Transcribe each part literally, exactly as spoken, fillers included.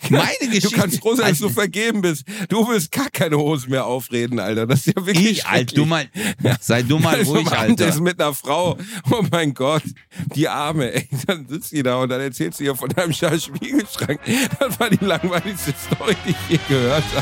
Meine Geschichte. Du kannst froh sein, dass du vergeben bist. Du willst gar keine Hosen mehr aufreden, Alter. Das ist ja wirklich Ich, Alter, du mal, sei du mal also, ruhig, Mann, Alter. Das ist mit einer Frau. Oh mein Gott. Die Arme, ey. Dann sitzt die da und dann erzählst du ihr von deinem scheiß Spiegelschrank. Das war die langweiligste Story, die ich je gehört habe.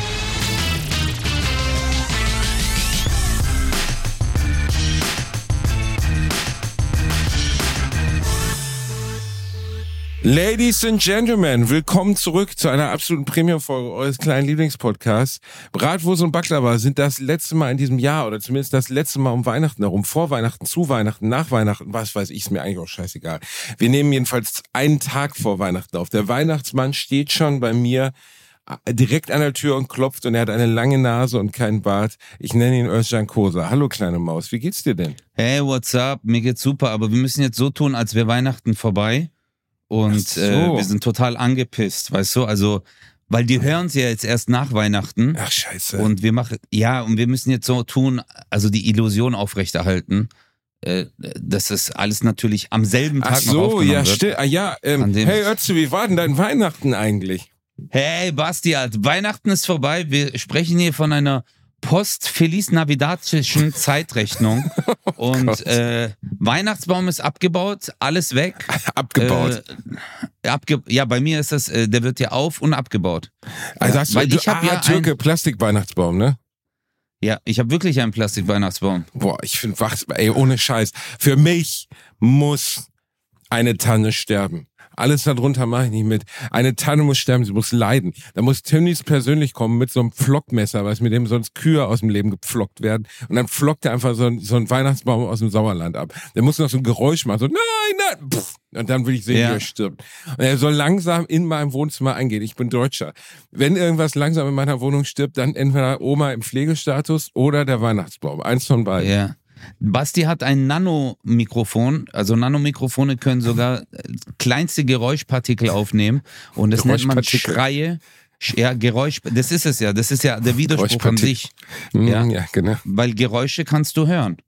Ladies and Gentlemen, willkommen zurück zu einer absoluten Premium-Folge eures kleinen Lieblingspodcasts. Bratwurst und Baklava sind das letzte Mal in diesem Jahr oder zumindest das letzte Mal um Weihnachten herum. Vor Weihnachten, zu Weihnachten, nach Weihnachten, was weiß ich, ist mir eigentlich auch scheißegal. Wir nehmen jedenfalls einen Tag vor Weihnachten auf. Der Weihnachtsmann steht schon bei mir direkt an der Tür und klopft und er hat eine lange Nase und keinen Bart. Ich nenne ihn Özcan Kosa. Hallo kleine Maus, wie geht's dir denn? Hey, what's up? Mir geht's super, aber wir müssen jetzt so tun, als wäre Weihnachten vorbei. Und so. äh, wir sind total angepisst, weißt du, also, weil die hören es ja jetzt erst nach Weihnachten. Ach, scheiße. Und wir machen, ja, und wir müssen jetzt so tun, also die Illusion aufrechterhalten, äh, dass das alles natürlich am selben Tag Ach so, noch aufgenommen ja, wird. still, ah, ja, ähm, hey Özcan, wie war denn dein Weihnachten eigentlich? Hey, Basti, Alter, Weihnachten ist vorbei, wir sprechen hier von einer post-Feliz Navidatischen Zeitrechnung oh und äh, Weihnachtsbaum ist abgebaut, alles weg. Abgebaut? Äh, abge ja, bei mir ist das, äh, der wird ja auf- und abgebaut. Also ja, hast du, weil du ich hab ah, ja Türke, ein, Plastik-Weihnachtsbaum, ne? Ja, ich habe wirklich einen Plastik-Weihnachtsbaum. Boah, ich finde, ey, ohne Scheiß, für mich muss eine Tanne sterben. Alles darunter mache ich nicht mit. Eine Tanne muss sterben, sie muss leiden. Da muss Tönnies persönlich kommen mit so einem Pflockmesser, was mit dem sonst Kühe aus dem Leben gepflockt werden. Und dann pflockt er einfach so ein, so einen Weihnachtsbaum aus dem Sauerland ab. Der muss noch so ein Geräusch machen, so nein, nein, pff. Und dann will ich sehen, ja. wie er stirbt. Und er soll langsam in meinem Wohnzimmer eingehen. Ich bin Deutscher. Wenn irgendwas langsam in meiner Wohnung stirbt, dann entweder Oma im Pflegestatus oder der Weihnachtsbaum. Eins von beiden. Ja. Basti hat ein Nanomikrofon, also Nanomikrofone können sogar kleinste Geräuschpartikel aufnehmen und das nennt man Schreie. Ja, Geräusch, das ist es ja, das ist ja der Widerspruch an sich. Ja, ja, genau. Weil Geräusche kannst du hören.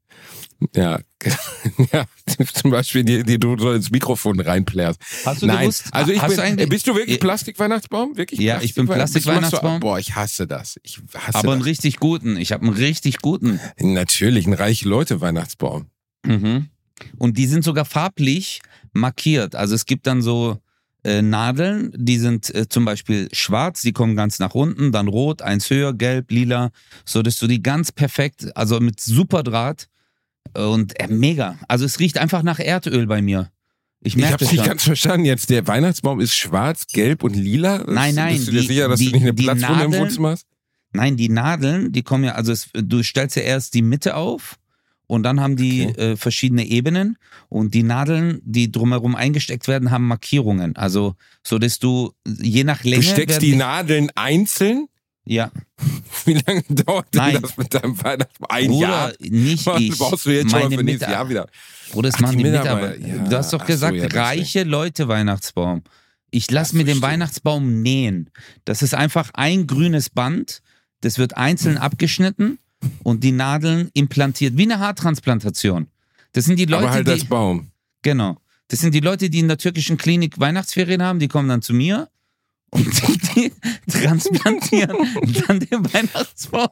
Ja, ja, zum Beispiel die, die du so ins Mikrofon reinplärst. Hast du Nein, gewusst? also ich hast bin, du bist du wirklich Plastik-Weihnachtsbaum? Wirklich? Ja, ich bin Plastik-Weihnachtsbaum. Boah, ich hasse das. Ich hasse Aber einen das. richtig guten. Ich habe einen richtig guten. Natürlich, ein reiche Leute-Weihnachtsbaum. Mhm. Und die sind sogar farblich markiert. Also es gibt dann so äh, Nadeln, die sind äh, zum Beispiel schwarz, die kommen ganz nach unten, dann rot, eins höher, gelb, lila, so dass du die ganz perfekt, also mit super Draht und äh, mega. Also es riecht einfach nach Erdöl bei mir. Ich, ich hab's nicht ganz verstanden jetzt. Der Weihnachtsbaum ist schwarz, gelb und lila? Nein, nein. Bist du dir die, sicher, dass die, du nicht eine die Platzwunde im Nadeln, Wohnzimmer hast? Nein, die Nadeln, die kommen ja, also es, du stellst ja erst die Mitte auf und dann haben die okay. äh, verschiedene Ebenen und die Nadeln, die drumherum eingesteckt werden, haben Markierungen. Also so, dass du je nach Länge... Du steckst die Nadeln einzeln? Ja. Wie lange dauert denn Nein. das mit deinem Weihnachtsbaum? Ein Bruder, Jahr? nicht Was ich. brauchst du jetzt schon meine mal für nächstes Mit- Jahr wieder? Bruder, das Ach, machen die die Mitarbeiter. Mitarbeiter. Ja. Du hast doch Ach gesagt, so, ja, reiche Leute Weihnachtsbaum. Ich lasse Das mir den verstehe. Weihnachtsbaum nähen. Das ist einfach ein grünes Band, das wird einzeln abgeschnitten und die Nadeln implantiert, wie eine Haartransplantation. Das sind die Leute, Aber halt die... als Baum. Genau. Das sind die Leute, die in der türkischen Klinik Weihnachtsferien haben, die kommen dann zu mir und die, die transplantieren dann den Weihnachtsbaum.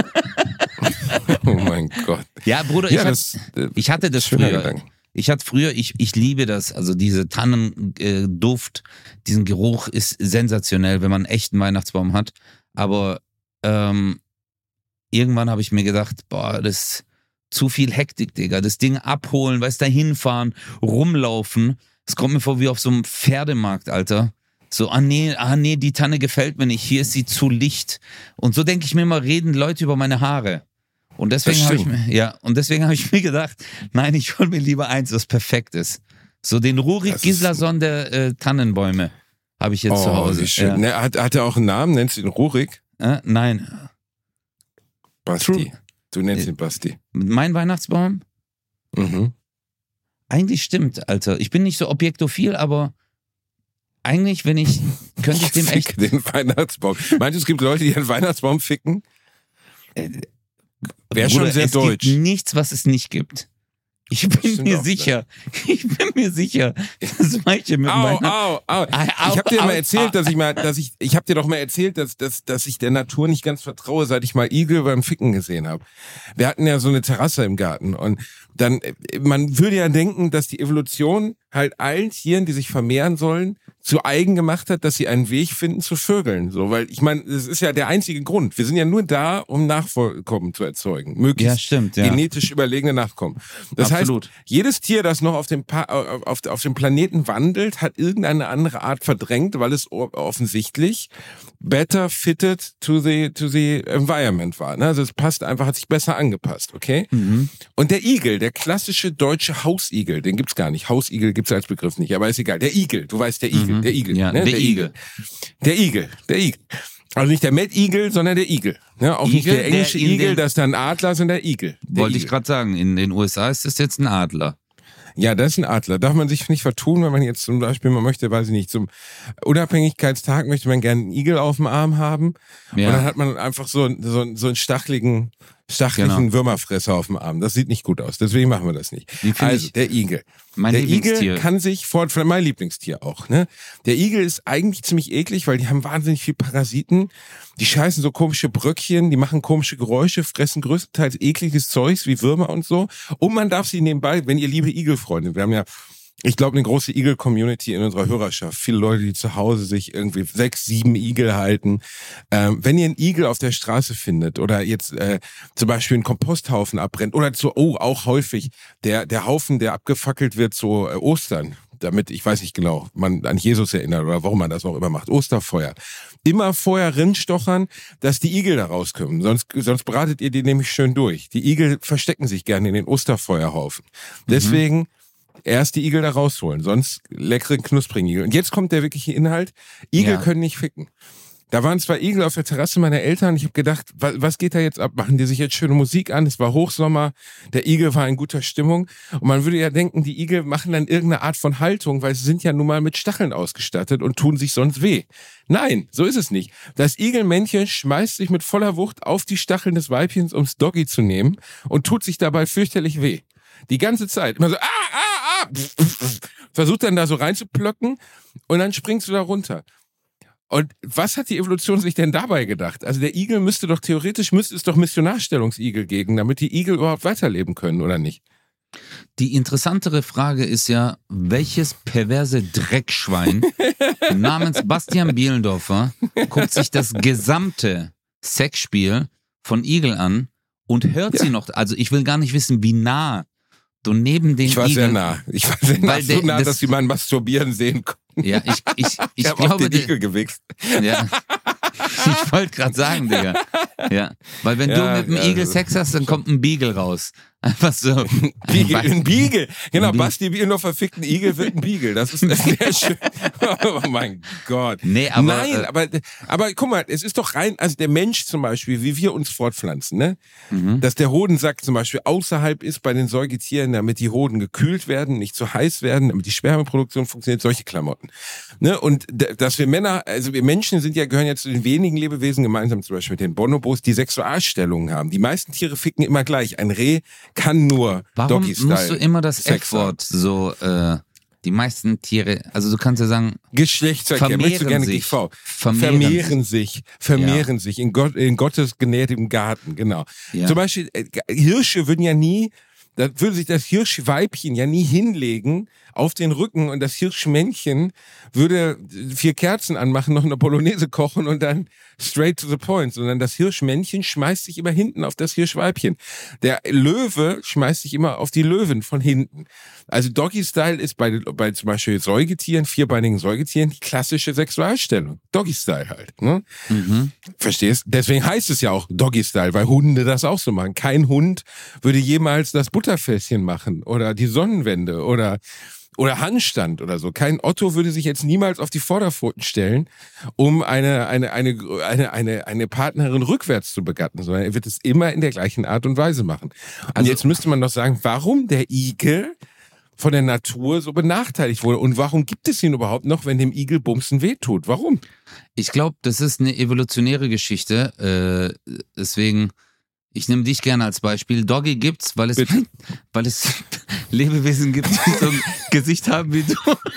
Oh mein Gott. Ja, Bruder, Ja, ich, das, hat, äh, ich hatte das schöner früher. Gedanke. Ich hatte früher, ich, ich liebe das, also diese Tannenduft, diesen Geruch ist sensationell, wenn man einen echten Weihnachtsbaum hat. Aber ähm, irgendwann habe ich mir gedacht, boah, das ist zu viel Hektik, Digga. Das Ding abholen, weißt du, da hinfahren, rumlaufen. Es kommt mir vor wie auf so einem Pferdemarkt, Alter. So, ah nee, ah nee, die Tanne gefällt mir nicht, hier ist sie zu licht. Und so denke ich mir immer, reden Leute über meine Haare. Und deswegen habe ich mir, ja, und deswegen habe ich mir gedacht, nein, ich hol mir lieber eins, was perfekt ist. So den Rurik Das ist- Gislason der äh, Tannenbäume habe ich jetzt Oh, zu Hause. wie schön. Ja. Ne, hat, hat er auch einen Namen? Nennst du ihn Rurik? Äh, nein, Basti. True. Du nennst ihn Basti. mein Weihnachtsbaum? Mhm. Eigentlich stimmt, Alter. Ich bin nicht so objektophil, aber eigentlich, wenn ich, könnte ich dem Fick echt... den Weihnachtsbaum. Meinst du, es gibt Leute, die einen Weihnachtsbaum ficken? Wäre schon Bruder, sehr es deutsch. gibt nichts, was es nicht gibt. Ich bin mir sicher, ich bin mir sicher, dass manche mit Au, meiner... au, au. Ich habe dir mal erzählt, dass ich mal, dass ich, ich habe dir doch mal erzählt, dass, dass, dass ich der Natur nicht ganz vertraue, seit ich mal Igel beim Ficken gesehen habe. Wir hatten ja so eine Terrasse im Garten und dann, man würde ja denken, dass die Evolution halt allen Tieren, die sich vermehren sollen, zu eigen gemacht hat, dass sie einen Weg finden zu vögeln. So, weil ich meine, das ist ja der einzige Grund. Wir sind ja nur da, um Nachkommen zu erzeugen, möglichst ja, stimmt, ja. genetisch überlegene Nachkommen. Das Absolut. heißt, jedes Tier, das noch auf dem, pa- auf, auf dem Planeten wandelt, hat irgendeine andere Art verdrängt, weil es offensichtlich better fitted to the to the environment war. Also es passt einfach, hat sich besser angepasst, okay? Mhm. Und der Igel, der klassische deutsche Hausigel, den gibt's gar nicht. Hausigel gibt's als Begriff nicht, aber ist egal. Der Igel, du weißt, der Igel, Mhm. der Igel, ja, ne? der, der Igel. Igel. Der Igel, der Igel. Also nicht der Mad Eagle, sondern der Igel. Ne? Auch Igel, nicht der englische der in Igel, den- das ist dann Adler, sondern der Igel. Der Wollte ich Igel. gerade sagen, in den U S A ist das jetzt ein Adler. Ja, das ist ein Adler. Darf man sich nicht vertun, wenn man jetzt zum Beispiel, man möchte, weiß ich nicht, zum Unabhängigkeitstag möchte man gerne einen Igel auf dem Arm haben. Ja. Und dann hat man einfach so, so, so einen stacheligen, stacheligen Genau. Würmerfresser auf dem Arm. Das sieht nicht gut aus. Deswegen machen wir das nicht. Die find Also, ich der Igel. mein Der Lieblingstier. Igel kann sich vor, mein Lieblingstier auch, ne? Der Igel ist eigentlich ziemlich eklig, weil die haben wahnsinnig viel Parasiten. Die scheißen so komische Bröckchen, die machen komische Geräusche, fressen größtenteils ekliges Zeugs wie Würmer und so. Und man darf sie nebenbei, wenn ihr liebe Igelfreunde, wir haben ja, ich glaube, eine große Igel-Community in unserer Hörerschaft. Viele Leute, die zu Hause sich irgendwie sechs, sieben Igel halten. Ähm, wenn ihr einen Igel auf der Straße findet oder jetzt äh, zum Beispiel einen Komposthaufen abbrennt oder zu, oh, auch häufig, der, der Haufen, der abgefackelt wird zu äh, Ostern, damit, ich weiß nicht genau, man an Jesus erinnert oder warum man das auch immer macht, Osterfeuer. Immer vorher rinstochern, dass die Igel da rauskommen, sonst, sonst bratet ihr die nämlich schön durch. Die Igel verstecken sich gerne in den Osterfeuerhaufen. Deswegen mhm. erst die Igel da rausholen, sonst leckeren, knusprigen Igel. Und jetzt kommt der wirkliche Inhalt, Igel Ja. können nicht ficken. Da waren zwei Igel auf der Terrasse meiner Eltern. Ich habe gedacht, was, was geht da jetzt ab? Machen die sich jetzt schöne Musik an? Es war Hochsommer. Der Igel war in guter Stimmung. Und man würde ja denken, die Igel machen dann irgendeine Art von Haltung, weil sie sind ja nun mal mit Stacheln ausgestattet und tun sich sonst weh. Nein, so ist es nicht. Das Igelmännchen schmeißt sich mit voller Wucht auf die Stacheln des Weibchens, ums Doggy zu nehmen und tut sich dabei fürchterlich weh. Die ganze Zeit. Immer so, ah, ah, ah. Versucht dann da so reinzuplöcken und dann springst du da runter. Und was hat die Evolution sich denn dabei gedacht? Also der Igel müsste doch theoretisch, müsste es doch Missionarstellungsigel geben, damit die Igel überhaupt weiterleben können, oder nicht? Die interessantere Frage ist ja, welches perverse Dreckschwein namens Bastian Bielendorfer guckt sich das gesamte Sexspiel von Igel an und hört Ja. sie noch. Also ich will gar nicht wissen, wie nah du neben den Ich war Igel... sehr nah. Ich war sehr nah, Weil so der- nah, das- dass sie meinen Masturbieren sehen konnten. Ja, ich, ich, ich, Ich habe auf glaube... den Igel gewichst. Ja. Ich wollte gerade sagen, Digga. Ja. Weil wenn Ja, du mit einem ja, Igel das- Sex hast, dann kommt ein Beagle raus. Einfach so. Beagle, ein Beagle. Genau, Ein Beagle. Basti Biel verfickten Igel wird ein Beagle. Das ist sehr schön. Oh mein Gott. Nee, aber, Nein, äh, aber, aber guck mal, es ist doch rein, also der Mensch zum Beispiel, wie wir uns fortpflanzen, ne? Mhm. Dass der Hodensack zum Beispiel außerhalb ist bei den Säugetieren, damit die Hoden gekühlt werden, nicht zu heiß werden, damit die Spermaproduktion funktioniert, solche Klamotten. Ne? Und d- dass wir Männer, also wir Menschen sind ja, gehören ja zu den wenigen Lebewesen, gemeinsam zum Beispiel mit den Bonobos, die Sexualstellungen haben. Die meisten Tiere ficken immer gleich. Ein Reh kann nur Warum Doggy-Style. musst du immer das Sex F-Wort so, äh, die meisten Tiere, also du kannst ja sagen, Geschlechtsverkehr, Vermehren möchtest du gerne sich. G V? Vermehren Vermehren sich, vermehren sich in, Gott, in Gottes genährtem Garten, genau. Ja. Zum Beispiel, äh, Hirsche würden ja nie, da würde sich das Hirschweibchen ja nie hinlegen auf den Rücken und das Hirschmännchen würde vier Kerzen anmachen, noch eine Bolognese kochen und dann straight to the point, sondern das Hirschmännchen schmeißt sich immer hinten auf das Hirschweibchen. Der Löwe schmeißt sich immer auf die Löwen von hinten. Also Doggy-Style ist bei, bei zum Beispiel Säugetieren, vierbeinigen Säugetieren, die klassische Sexualstellung. Doggy-Style halt. Ne? mhm. Verstehst? Deswegen heißt es ja auch Doggy-Style, weil Hunde das auch so machen. Kein Hund würde jemals das Butterfässchen machen oder die Sonnenwende oder oder Handstand oder so. Kein Otto würde sich jetzt niemals auf die Vorderpfoten stellen, um eine eine eine eine eine eine Partnerin rückwärts zu begatten, sondern er wird es immer in der gleichen Art und Weise machen. Und Also- jetzt müsste man doch sagen, warum der Igel von der Natur so benachteiligt wurde und warum gibt es ihn überhaupt noch, wenn dem Igel Bumsen wehtut? Warum? Ich glaube, das ist eine evolutionäre Geschichte, äh, deswegen, ich nehme dich gerne als Beispiel. Doggy gibt's, weil es, Bitte. weil es, Lebewesen gibt, die so ein Gesicht haben wie du.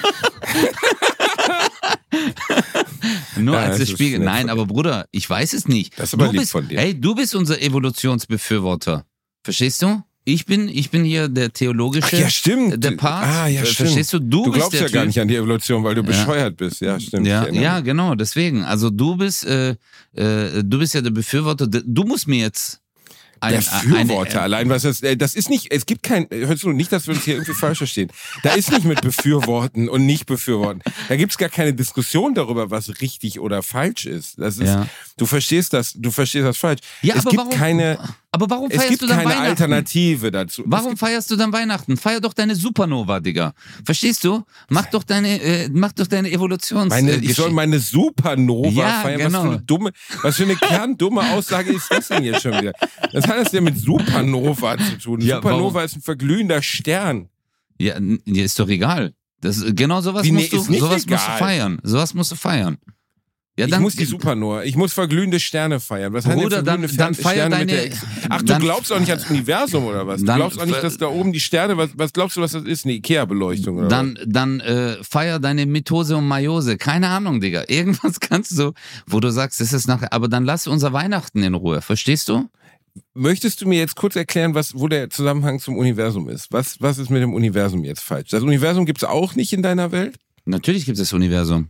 Nur Ja, als das das ist Spiegel. nett Nein, von aber Bruder, ich weiß es nicht. Das ist aber du lieb bist, von dir. Hey, du bist unser Evolutionsbefürworter. Verstehst du? Ich bin, ich bin hier der theologische, Ach ja, stimmt. der Part. Ah, ja, stimmt. Verstehst du? Du, Du bist glaubst der ja gar Typ. nicht an die Evolution, weil du Ja. bescheuert bist. Ja, stimmt. Ich Ja, erinnere ja, mich. genau, deswegen. Also du bist, äh, äh, du bist ja der Befürworter. Du musst mir jetzt ein, Befürworter eine, allein, was das, äh, das ist nicht, es gibt kein, hörst du nicht, dass wir uns hier irgendwie falsch verstehen. Da ist nicht mit befürworten und nicht befürworten. Da gibt's gar keine Diskussion darüber, was richtig oder falsch ist. Das ist, Ja. du verstehst das, du verstehst das falsch. Ja, es aber gibt warum, keine, aber warum es feierst gibt du dann keine Weihnachten? Alternative dazu. Es Warum gibt, feierst du dann Weihnachten? Feier doch deine Supernova, Digga. Verstehst du? Mach doch deine, äh, mach doch deine Evolutions. meine, äh, ich soll Geschichte. meine Supernova Ja, feiern. genau. Was für eine dumme, was für eine kerndumme Aussage ist das denn jetzt schon wieder? Was hat das denn mit Supernova zu tun? Ja, Supernova warum? ist ein verglühender Stern. Ja, n- dir ist doch egal. Das, genau sowas Wie, nee, musst du, ist nicht sowas musst du egal. feiern. Sowas musst du feiern. Ja, Ich muss die Supernova, ich muss verglühende Sterne feiern. Was hat denn Bruder, dann, verglühende dann Fern- feier Sterne mit deine. der Ex- Ach, du dann- glaubst auch nicht ans Universum oder was? Du Dann- glaubst auch nicht, dass da oben die Sterne, was, was glaubst du, was das ist? Eine Ikea-Beleuchtung oder Dann, dann äh, feier deine Mitose und Meiose. Keine Ahnung, Digga. Irgendwas kannst du, wo du sagst, das ist nachher. Aber dann lass unser Weihnachten in Ruhe. Verstehst du? was? Möchtest du mir jetzt kurz erklären, was, wo der Zusammenhang zum Universum ist? Was, was ist mit dem Universum jetzt falsch? Das Universum gibt es auch nicht in deiner Welt? Natürlich gibt es das Universum.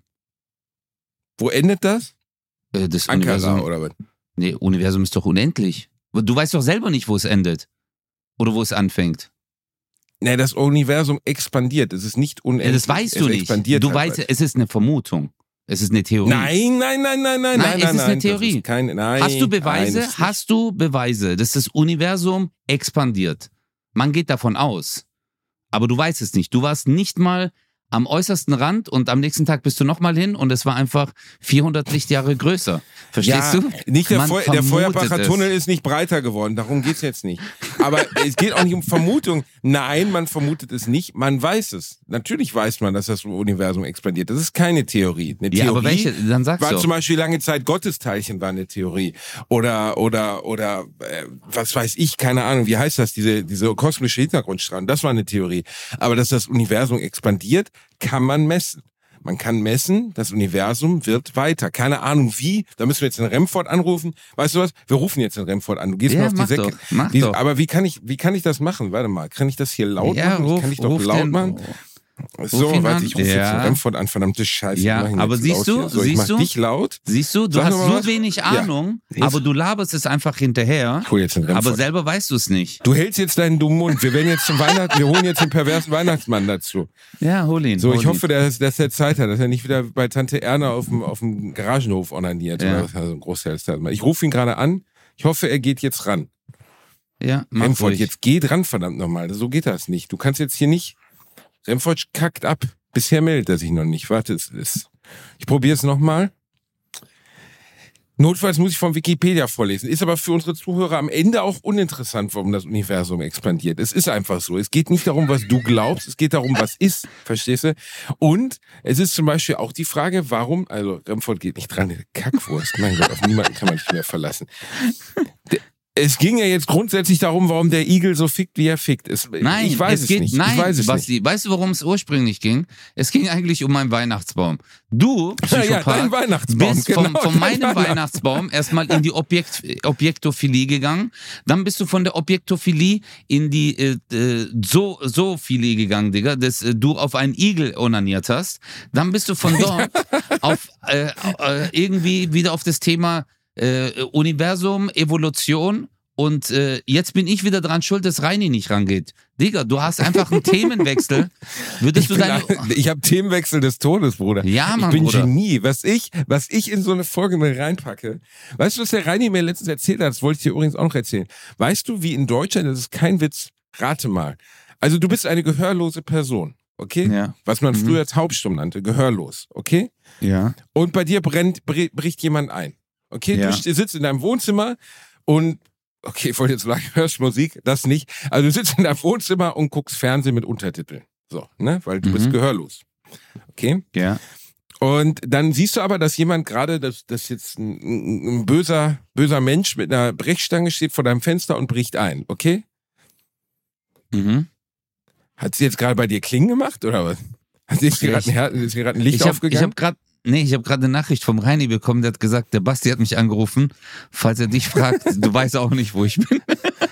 Wo endet das? Äh, das Ankara Universum. oder was? Nee, Universum ist doch unendlich. Du weißt doch selber nicht, wo es endet. Oder wo es anfängt. Nee, das Universum expandiert. Es ist nicht Ja, unendlich. das weißt es du nicht. expandiert Du halt weißt, es ist eine Vermutung. Es ist eine Theorie. Nein, nein, nein, nein, nein, Nein, nein, es nein, ist eine nein, Theorie. Das ist keine, nein, Hast du Beweise? Nein, das ist Hast du Beweise, dass das Universum expandiert? Man geht davon aus. Aber du weißt es nicht. Du warst nicht mal am äußersten Rand und am nächsten Tag bist du nochmal hin und es war einfach vierhundert Lichtjahre größer. Verstehst ja, du? Nicht der, Man Feu der vermutet Feuerbacher es. Tunnel ist nicht breiter geworden, darum geht's jetzt nicht. Aber es geht auch nicht um Vermutung. Nein, man vermutet es nicht, man weiß es. Natürlich weiß man, dass das Universum expandiert. Das ist keine Theorie. Eine Ja, Theorie aber welche? Dann sagst war du. zum Beispiel lange Zeit Gottesteilchen war eine Theorie. Oder, oder, oder, äh, was weiß ich, keine Ahnung, wie heißt das, diese, diese kosmische Hintergrundstrahlung, das war eine Theorie. Aber dass das Universum expandiert, kann man messen. Man kann messen, das Universum wird weiter. Keine Ahnung wie, da müssen wir jetzt den Remford anrufen. Weißt du was? Wir rufen jetzt den Remford an. Du gehst Ja, mir auf die mach Säcke. doch, mach wie, doch. aber wie kann ich, wie kann ich das machen? Warte mal, kann ich das hier laut Ja, machen? ruf- ich kann ich doch ruf laut den- machen. So, Ruf ihn warte, an. ich rufe jetzt Ja. den Remford an, verdammte Scheiße. Ja, Ich mach ihn aber jetzt siehst laut du, hier. So, ich siehst mach du? dich laut. Siehst du, du Sag hast noch mal so was. wenig Ja. Ahnung, aber du laberst es einfach hinterher. Ich hol jetzt den Remford. Aber selber weißt du es nicht. Du hältst jetzt deinen dummen Mund. Wir werden jetzt zum Weihnachten, wir holen jetzt den perversen Weihnachtsmann dazu. Ja, hol ihn. So, hol ich hoffe, ihn. dass, dass er Zeit hat, dass er nicht wieder bei Tante Erna auf dem, auf dem Garagenhof onaniert. Ja. Oder was, also ein Großteil ist das. Ich rufe ihn gerade an. Ich hoffe, er geht jetzt ran. Ja, mach Remford, ruhig. jetzt geh dran, verdammt nochmal. So geht das nicht. Du kannst jetzt hier nicht. Remford kackt ab. Bisher meldet er sich noch nicht. Warte, es ist. Ich probiere es nochmal. Notfalls muss ich von Wikipedia vorlesen. Ist aber für unsere Zuhörer am Ende auch uninteressant, warum das Universum expandiert. Es ist einfach so. Es geht nicht darum, was du glaubst. Es geht darum, was ist. Verstehst du? Und es ist zum Beispiel auch die Frage, warum, also Remford geht nicht dran, der Kackwurst. Mein Gott, auf niemanden kann man nicht mehr verlassen. Es ging ja jetzt grundsätzlich darum, warum der Igel so fickt, wie er fickt. Es, Nein, ich weiß es es geht, nicht. Nein, ich weiß es Basti, nicht. weißt du, worum es ursprünglich ging? Es ging eigentlich um meinen Weihnachtsbaum. Du, Ja, Psychopath, dein Weihnachtsbaum. bist genau, vom, von dein meinem Weihnachts- Weihnachtsbaum erstmal in die Objekt, Objektophilie gegangen. Dann bist du von der Objektophilie in die äh, äh, so Zoophilie gegangen, Digga, dass äh, du auf einen Igel onaniert hast. Dann bist du von dort auf äh, äh, irgendwie wieder auf das Thema äh, Universum, Evolution. Und äh, jetzt bin ich wieder dran schuld, dass Reini nicht rangeht. Digga, du hast einfach einen Themenwechsel. Würdest Ich, du bin deine... ein- ich habe Themenwechsel des Todes, Bruder. Ja, Mann, ich bin Bruder. Genie. Was ich, was ich in so eine Folge mit reinpacke. Weißt du, was der Reini mir letztens erzählt hat? Das wollte ich dir übrigens auch noch erzählen. Weißt du, wie in Deutschland, das ist kein Witz, rate mal. Also du bist eine gehörlose Person, okay? Ja. Was man Mhm. früher taubstumm nannte, gehörlos, okay? Ja. Und bei dir brennt, br- bricht jemand ein, okay? Ja. Du st- sitzt in deinem Wohnzimmer und okay, ich wollte jetzt sagen, hörst Musik, das nicht. Also du sitzt in deinem Wohnzimmer und guckst Fernsehen mit Untertiteln. So, ne? Weil du Mhm. bist gehörlos. Okay? Ja. Und dann siehst du aber, dass jemand gerade, dass, dass jetzt ein, ein, ein böser, böser Mensch mit einer Brechstange steht vor deinem Fenster und bricht ein, okay? Mhm. Hat sie jetzt gerade bei dir Klingen gemacht oder was? Hat sie jetzt gerade ein, Her- ist hier gerade ein Licht Ich habe aufgegangen? hab gerade nee, ich hab grad eine Nachricht vom Reini bekommen, der hat gesagt, der Basti hat mich angerufen. Falls er dich fragt, du weißt auch nicht, wo ich bin.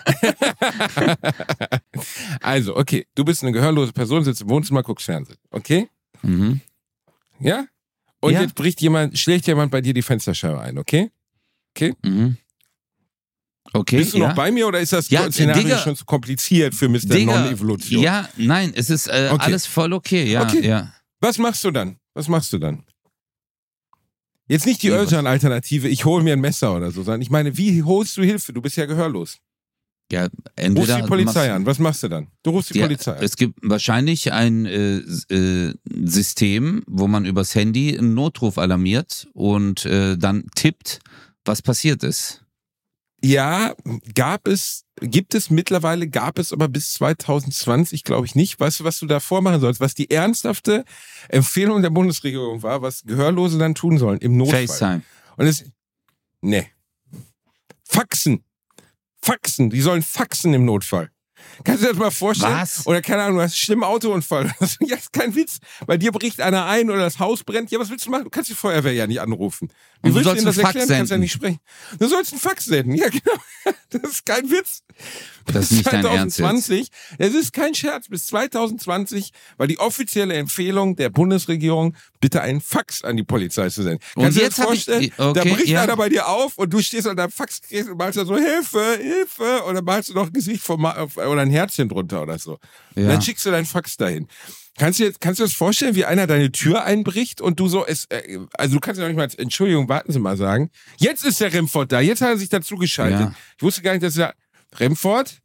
Also, okay, du bist eine gehörlose Person, sitzt im Wohnzimmer, guckst Fernsehen, okay? Mhm. Ja? Und Ja. jetzt bricht jemand, schlägt jemand bei dir die Fensterscheibe ein, okay? Mhm. Okay, Bist du ja. noch bei mir oder ist das Ja, Szenario Digga. schon zu kompliziert für Mister Digga, Non-Evolution? Ja, nein, es ist äh, Okay. alles voll okay, ja, Okay. ja. Was machst du dann? Was machst du dann? Jetzt nicht die Nee, was- Özcan-Alternative, ich hole mir ein Messer oder so, sondern ich meine, wie holst du Hilfe? Du bist ja gehörlos. Ja, Rufst entweder die Polizei machst- an. Was machst du dann? Du rufst die Ja, Polizei an. es gibt wahrscheinlich ein äh, s- äh, System, wo man übers Handy einen Notruf alarmiert und äh, dann tippt, was passiert ist. Ja, gab es, gibt es mittlerweile, gab es aber bis zwanzig zwanzig, glaube ich nicht. Weißt du, was du da vormachen sollst? Was die ernsthafte Empfehlung der Bundesregierung war, was Gehörlose dann tun sollen im Notfall. FaceTime. Und es, nee. Faxen. Faxen. Die sollen faxen im Notfall. Kannst du dir das mal vorstellen? Was? Oder keine Ahnung, du hast einen schlimmen Autounfall. Ja, ist kein Witz. Bei dir bricht einer ein oder das Haus brennt. Ja, was willst du machen? Du kannst die Feuerwehr ja nicht anrufen. Wie Und du willst du sollst denen das einen Fax erklären? Du kannst ja senden. nicht sprechen. Du sollst einen Fax senden. Ja, genau. Das ist kein Witz. Das ist nicht dein Ernst jetzt. zwanzig zwanzig, es ist kein Scherz, bis zwanzig zwanzig war die offizielle Empfehlung der Bundesregierung, bitte einen Fax an die Polizei zu senden. Und Kannst du dir jetzt das hab ich- vorstellen? okay, da bricht ja. einer bei dir auf und du stehst an deinem Faxgerät und malst da so Hilfe, Hilfe und dann malst du noch ein Gesicht vom Ma- oder ein Herzchen drunter oder so. Und Ja. dann schickst du deinen Fax dahin. Kannst du, jetzt, kannst du dir das vorstellen, wie einer deine Tür einbricht und du so, es, äh, also du kannst ja noch nicht mal, Entschuldigung, warten Sie mal sagen, jetzt ist der Remford da, jetzt hat er sich dazu geschaltet. Ja. Ich wusste gar nicht, dass er, Remford,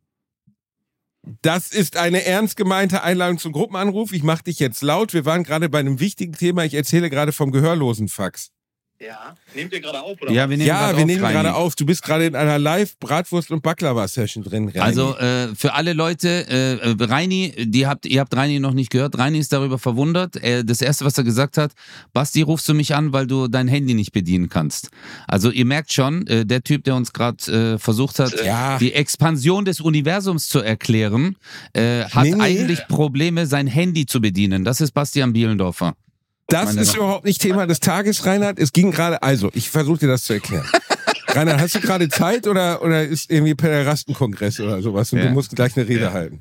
das ist eine ernst gemeinte Einladung zum Gruppenanruf. Ich mache dich jetzt laut. Wir waren gerade bei einem wichtigen Thema. Ich erzähle gerade vom Gehörlosenfax. Ja, nehmt ihr gerade auf, oder? Ja, wir nehmen Ja, grad wir auf, nehmen Reini. gerade auf. Du bist gerade in einer Live-Bratwurst- und Baklava-Session drin, Reini. Also äh, für alle Leute, äh, äh, Reini, die habt, ihr habt Reini noch nicht gehört. Reini ist darüber verwundert. Äh, das Erste, was er gesagt hat, Basti, rufst du mich an, weil du dein Handy nicht bedienen kannst. Also ihr merkt schon, äh, der Typ, der uns gerade äh, versucht hat, Ja. die Expansion des Universums zu erklären, äh, hat Nee, nee. eigentlich Probleme, sein Handy zu bedienen. Das ist Bastian Bielendorfer. das meine ist Damen- überhaupt nicht Thema des Tages, Reinhard. Es ging gerade, also, ich versuche dir das zu erklären. Reinhard, hast du gerade Zeit oder, oder ist irgendwie Pederastenkongress oder sowas und Ja. du musst gleich eine Rede halten?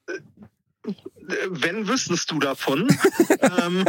Wenn wüsstest du davon? ähm,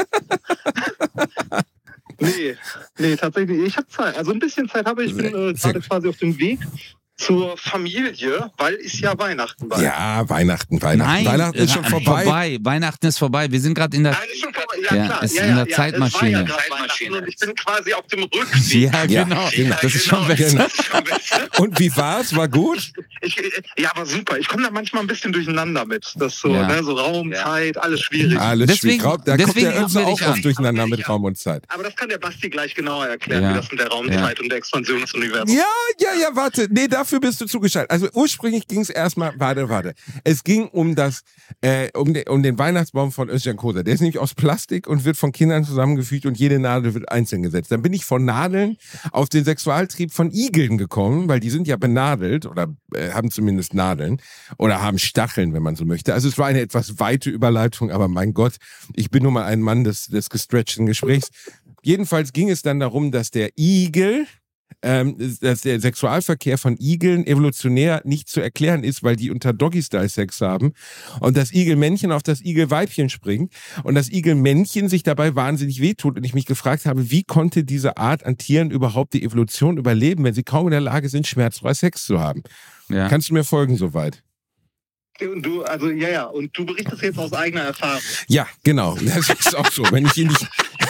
nee, nee, tatsächlich, ich habe Zeit. Also ein bisschen Zeit habe ich. Ich bin äh, Sehr gerade gut. quasi auf dem Weg zur Familie, weil ist ja Weihnachten bald. Ja, Weihnachten, Weihnachten. Nein, Weihnachten ist schon äh, vorbei. Weihnachten ist vorbei. Wir sind gerade in der... Nein, ist schon vorbei. Ja, klar. ist in der Es Zeitmaschine. war ja gerade Weihnachten und ich bin quasi auf dem Rückweg. Ja, Ja, genau. genau. Das ist schon besser. Das ist schon besser. Und wie war's? War gut? Ich, ja, aber super. Ich komme da manchmal ein bisschen durcheinander mit. Das so, Ja. ne, so Raum, Zeit, alles schwierig. Alles Deswegen- schwierig. Da kommt deswegen der rufen wir Ötze dich auch oft an. durcheinander mit Raum und Zeit. Aber das kann der Basti gleich genauer erklären, Ja. wie das mit der Raumzeit und der Expansion des Universums. Ja, ja, ja, warte. Nee, dafür bist du zugeschaltet. Also ursprünglich ging es erstmal, warte, warte. Es ging um das, äh, um, de, um den Weihnachtsbaum von Özcan Kosa. Der ist nämlich aus Plastik und wird von Kindern zusammengefügt und jede Nadel wird einzeln gesetzt. Dann bin ich von Nadeln auf den Sexualtrieb von Igeln gekommen, weil die sind ja benadelt oder äh, haben zumindest Nadeln oder haben Stacheln, wenn man so möchte. Also es war eine etwas weite Überleitung, aber mein Gott, ich bin nun mal ein Mann des, des gestretchten Gesprächs. Jedenfalls ging es dann darum, dass der Igel, ähm, dass der Sexualverkehr von Igeln evolutionär nicht zu erklären ist, weil die unter Doggy-Style Sex haben und das Igelmännchen auf das Igelweibchen springt und das Igelmännchen sich dabei wahnsinnig wehtut und ich mich gefragt habe, wie konnte diese Art an Tieren überhaupt die Evolution überleben, wenn sie kaum in der Lage sind, schmerzfrei Sex zu haben? Ja. Kannst du mir folgen soweit? Und du, also ja, ja, und du berichtest jetzt aus eigener Erfahrung. Ja, genau. Das ist auch so. Wenn ich ihn nicht,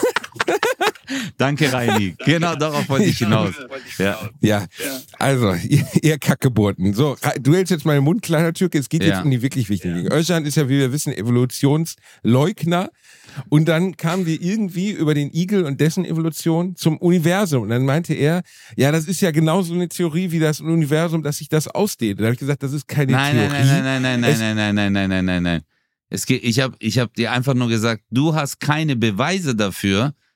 Danke, Reini. Genau darauf wollte ich hinaus. Ja. ja, also, ihr, ihr Kackgeburten. So, du hältst jetzt meinen Mund, kleiner Türke. Es geht Ja. jetzt um die wirklich wichtigen Dinge. Özcan ist ja, wie wir wissen, Evolutionsleugner. Und dann kamen wir irgendwie über den Igel und dessen Evolution zum Universum. Und dann meinte er, ja, das ist ja genauso eine Theorie wie das Universum, dass sich das ausdehnt. Und da habe ich gesagt, das ist keine Nein, Theorie. nein, nein, nein, nein, Es- nein, nein, nein, nein, nein, nein, nein. Es geht, ich habe ich hab dir einfach nur gesagt, du hast keine Beweise dafür,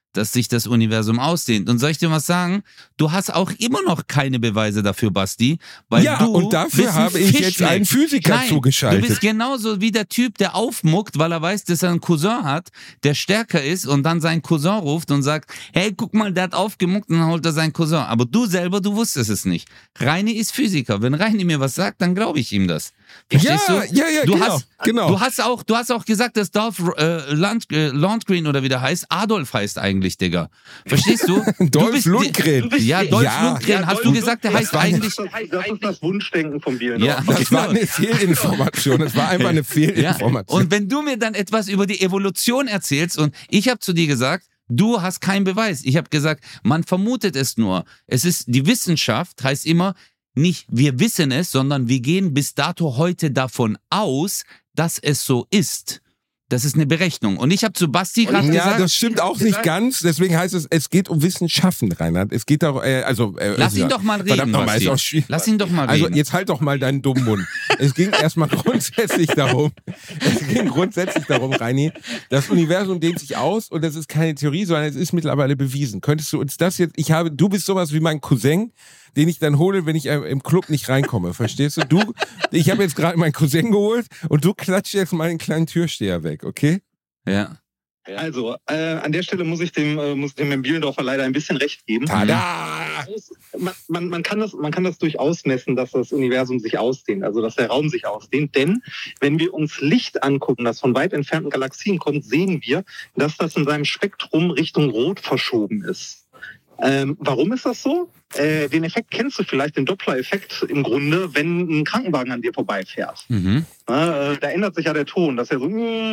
dass sich das Universum ausdehnt. Und soll ich dir was sagen? Du hast auch immer noch keine Beweise dafür, Basti. Weil ja, du und dafür bist ein habe ich jetzt einen Physiker Nein, zugeschaltet. Du bist genauso wie der Typ, der aufmuckt, weil er weiß, dass er einen Cousin hat, der stärker ist und dann seinen Cousin ruft und sagt, hey, guck mal, der hat aufgemuckt und dann holt er seinen Cousin. Aber du selber, du wusstest es nicht. Reini ist Physiker. Wenn Reini mir was sagt, dann glaube ich ihm das. Verstehst ja, du? ja, ja, du genau, hast, genau. Du hast auch, du hast auch gesagt, dass Dolph äh, Land, äh, Landgren oder wie der heißt, Adolf heißt eigentlich, Digga. Verstehst du? Dolph du bist, Lundgren. Ja, Dolph Ja, Lundgren. ja, Hast Dolph du gesagt, der Lundgren, heißt das eigentlich... Das ist das Wunschdenken von Bielen. Ja, Das war eine Fehlinformation. Das war einfach eine Fehlinformation. Ja. Und wenn du mir dann etwas über die Evolution erzählst und ich habe zu dir gesagt, du hast keinen Beweis. Ich habe gesagt, man vermutet es nur. Es ist, die Wissenschaft heißt immer, nicht wir wissen es, sondern wir gehen bis dato heute davon aus, dass es so ist. Das ist eine Berechnung. Und ich habe zu Basti gerade ja, gesagt... das stimmt auch nicht ganz. Deswegen heißt es, es geht um Wissenschaften, Reinhard. Es geht auch, äh, also... Äh, Lass ihn ja. doch mal reden, Verdammt nochmal, Basti. ist auch schwierig. Lass ihn doch mal reden. Also jetzt halt doch mal deinen dummen Mund. Es ging erstmal grundsätzlich darum, es ging grundsätzlich darum, Reini, das Universum dehnt sich aus und das ist keine Theorie, sondern es ist mittlerweile bewiesen. Könntest du uns das jetzt... Ich habe, du bist sowas wie mein Cousin, den ich dann hole, wenn ich im Club nicht reinkomme. Verstehst du? Du, ich habe jetzt gerade meinen Cousin geholt und du klatscht jetzt mal den kleinen Türsteher weg, okay? Ja. Also, äh, an der Stelle muss ich dem, äh, muss dem Herrn Bielendorfer leider ein bisschen recht geben. Tada! Man, man, man, kann das, man kann das durchaus messen, dass das Universum sich ausdehnt, also dass der Raum sich ausdehnt. Denn wenn wir uns Licht angucken, das von weit entfernten Galaxien kommt, sehen wir, dass das in seinem Spektrum Richtung Rot verschoben ist. Ähm, warum ist das so? Äh, den Effekt kennst du vielleicht, den Doppler-Effekt im Grunde, wenn ein Krankenwagen an dir vorbeifährt. Mhm. Ja, äh, da ändert sich ja der Ton, das ist ja so.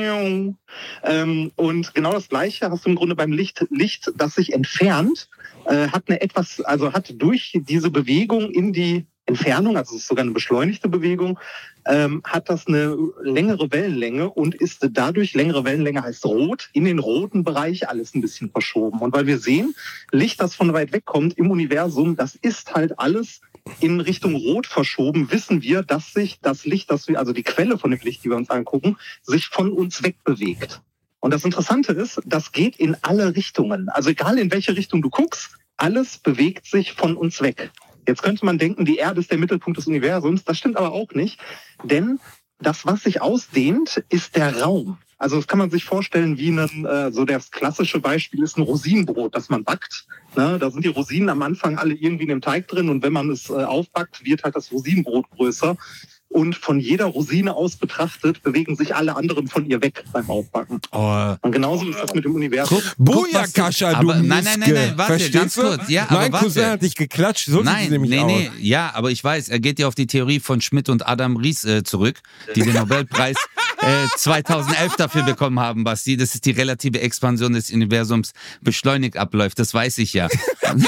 Ähm, und genau das Gleiche hast du im Grunde beim Licht. Licht, das sich entfernt, äh, hat eine etwas, also hat durch diese Bewegung in die Entfernung, also es ist sogar eine beschleunigte Bewegung, ähm, hat das eine längere Wellenlänge und ist dadurch, längere Wellenlänge heißt rot, in den roten Bereich alles ein bisschen verschoben. Und weil wir sehen, Licht, das von weit weg kommt im Universum, das ist halt alles in Richtung Rot verschoben, wissen wir, dass sich das Licht, das wir, also die Quelle von dem Licht, die wir uns angucken, sich von uns wegbewegt. Und das Interessante ist, das geht in alle Richtungen. Also egal in welche Richtung du guckst, alles bewegt sich von uns weg. Jetzt könnte man denken, die Erde ist der Mittelpunkt des Universums. Das stimmt aber auch nicht, denn das, was sich ausdehnt, ist der Raum. Also das kann man sich vorstellen wie ein, äh, so das klassische Beispiel ist ein Rosinenbrot, das man backt. Ne? Da sind die Rosinen am Anfang alle irgendwie in dem Teig drin und wenn man es äh, aufbackt, wird halt das Rosinenbrot größer. Und von jeder Rosine aus betrachtet, bewegen sich alle anderen von ihr weg beim Aufbacken. Oh. Und genauso ist das mit dem Universum. Booyakascha, du aber, nein, nein, nein, nein, warte, Verstehst ganz du? kurz. Ja, mein aber Cousin warte. hat dich geklatscht, so sieht es Nein, nämlich nee, aus. nee, ja, aber ich weiß, er geht ja auf die Theorie von Schmidt und Adam Ries äh, zurück, die den Nobelpreis äh, zweitausendelf dafür bekommen haben, Basti. Das ist die relative Expansion des Universums beschleunigt abläuft, das weiß ich ja.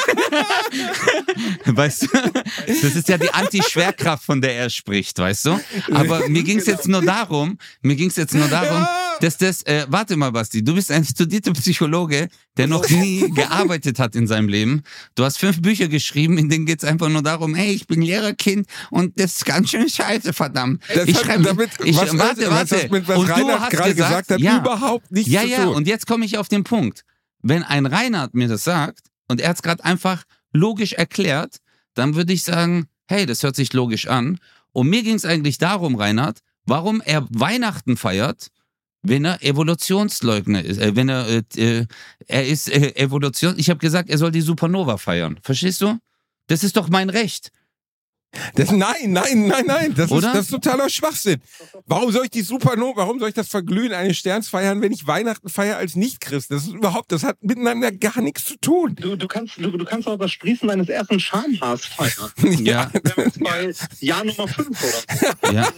Weißt du, das ist ja die Anti-Schwerkraft, von der er spricht, weißt du? Aber mir ging es jetzt nur darum, mir ging es jetzt nur darum, dass das, äh, warte mal, Basti, du bist ein studierter Psychologe, der noch nie gearbeitet hat in seinem Leben. Du hast fünf Bücher geschrieben, in denen geht es einfach nur darum, hey, ich bin Lehrerkind und das ist ganz schön scheiße, verdammt. Das ich hat schreibe damit, ich, was, warte, was warte. das mit was Und du Reinhard hast gerade gesagt, gesagt, hat, ja. überhaupt nichts Ja, zu ja, tun. und jetzt komme ich auf den Punkt. Wenn ein Reinhard mir das sagt und er hat es gerade einfach logisch erklärt, dann würde ich sagen, hey, das hört sich logisch an. Und mir ging es eigentlich darum, Reinhard, warum er Weihnachten feiert, wenn er Evolutionsleugner ist. Äh, wenn er, äh, er ist äh, Evolution. Ich habe gesagt, er soll die Supernova feiern. Verstehst du? Das ist doch mein Recht. Das, nein, nein, nein, nein, das ist, Oder? das ist totaler Schwachsinn. Warum soll ich die Supernova, warum soll ich das Verglühen eines Sterns feiern, wenn ich Weihnachten feiere als Nicht-Christ? Das ist überhaupt, das hat miteinander gar nichts zu tun. Du, du, kannst, du, du kannst auch das Sprießen deines ersten Schamhaars feiern. Ja. Wir sind jetzt bei Jahr Nummer fünf oder so. Ja.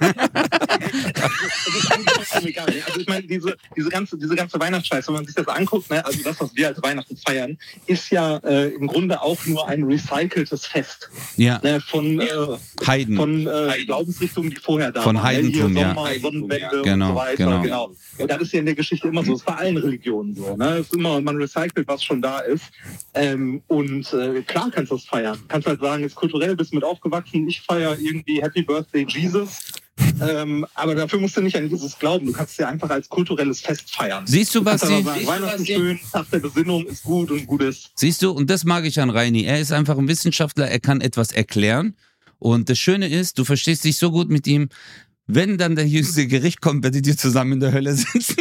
Das ist eigentlich vollkommen egal. Also ich meine, diese, diese, ganze, diese ganze Weihnachtsscheiße, wenn man sich das anguckt, ne, also das, was wir als Weihnachten feiern, ist ja äh, im Grunde auch nur ein recyceltes Fest. Ja. Ne, von, äh, Heiden. von äh, Glaubensrichtungen, die vorher da Von waren. Heidentum, Hier ja. Sommer, Sonnenwende Genau, und so weiter. genau. Genau. Und das ist ja in der Geschichte immer so. Das ist bei allen Religionen so. Ne? Es ist immer, man recycelt, was schon da ist. Ähm, und äh, klar kannst du das feiern. Kannst halt sagen, jetzt kulturell bist du mit aufgewachsen. Ich feiere irgendwie Happy Birthday Jesus. Ähm, aber dafür musst du nicht an Jesus glauben. Du kannst es ja einfach als kulturelles Fest feiern. Siehst du, was sie... Weihnachten schön, Tag der Besinnung ist gut und gut ist. Siehst du, und das mag ich an Reini. Er ist einfach ein Wissenschaftler, er kann etwas erklären. Und das Schöne ist, du verstehst dich so gut mit ihm, wenn dann der jüngste Gericht kommt, werdet ihr zusammen in der Hölle sitzen.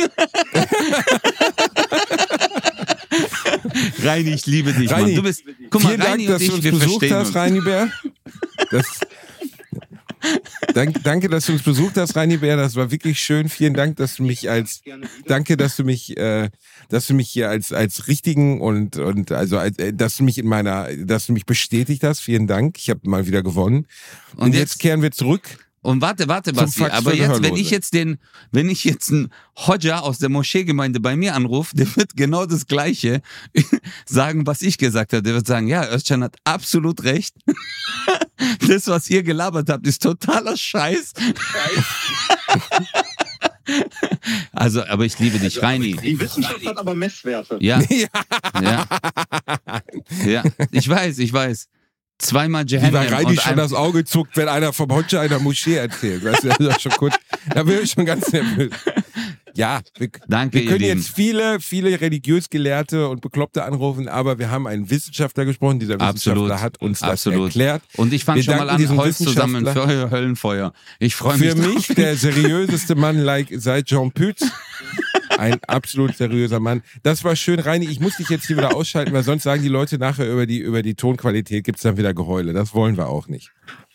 Reini, ich liebe dich, Reini, Mann. Du bist, guck mal, vielen Reini Dank, dass und ich, du uns wir besucht verstehen hast, uns. Reini Bär. Das, dank, danke, dass du uns besucht hast, Reini Bär. Das war wirklich schön. Vielen Dank, dass du mich als, danke, dass du mich, äh, dass du mich hier als als richtigen und und also als, äh, dass du mich in meiner, dass du mich bestätigt hast. Vielen Dank. Ich habe mal wieder gewonnen. Und, Und jetzt, jetzt- kehren wir zurück. Und warte, warte, Zum Basti, Fax aber für jetzt, wenn Gehörlose. ich jetzt den, wenn ich jetzt einen Hodja aus der Moscheegemeinde bei mir anrufe, der wird genau das Gleiche sagen, was ich gesagt habe. Der wird sagen, ja, Özcan hat absolut recht. Das, was ihr gelabert habt, ist totaler Scheiß. Also, aber ich liebe dich, Reini. Die Wissenschaft hat aber Messwerte. Ja, ja, ja. Ich weiß, ich weiß. Zweimal Wie Jahannam bei Reini und schon ein, das Auge zuckt, wenn einer vom Hodja einer Moschee erzählt. Weißt du, das ist schon kurz, da bin ich schon ganz nervös. Ja, wir, Danke, wir ihr können Lieben. jetzt viele, viele religiös Gelehrte und Bekloppte anrufen, aber wir haben einen Wissenschaftler gesprochen. Dieser Wissenschaftler Absolut, hat uns das absolut. erklärt. Und ich fange Wir schon mal danken an, diesem Holz zusammen Wissenschaftler. für Höllenfeuer. Ich freue mich Für mich drauf. der seriöseste Mann like, seit Jean Pütz. Ein absolut seriöser Mann. Das war schön, Reini. Ich muss dich jetzt hier wieder ausschalten, weil sonst sagen die Leute nachher über die, über die Tonqualität, gibt's dann wieder Geheule. Das wollen wir auch nicht.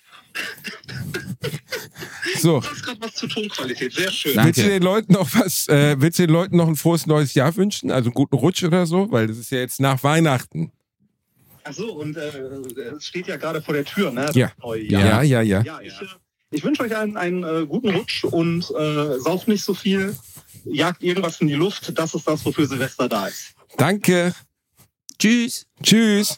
So. Du hast gerade was zur Tonqualität. Sehr schön. Danke. Willst du den Leuten noch was, äh, willst du den Leuten noch ein frohes neues Jahr wünschen? Also einen guten Rutsch oder so? Weil das ist ja jetzt nach Weihnachten. Ach so, und äh, es steht ja gerade vor der Tür, ne? Das Ja. neue Ja, Jahr. ja, ja. Ja, ich, äh, ich wünsche euch einen, einen äh, guten Rutsch und äh, sauft nicht so viel, jagt irgendwas in die Luft. Das ist das, wofür Silvester da ist. Danke. Tschüss. Tschüss.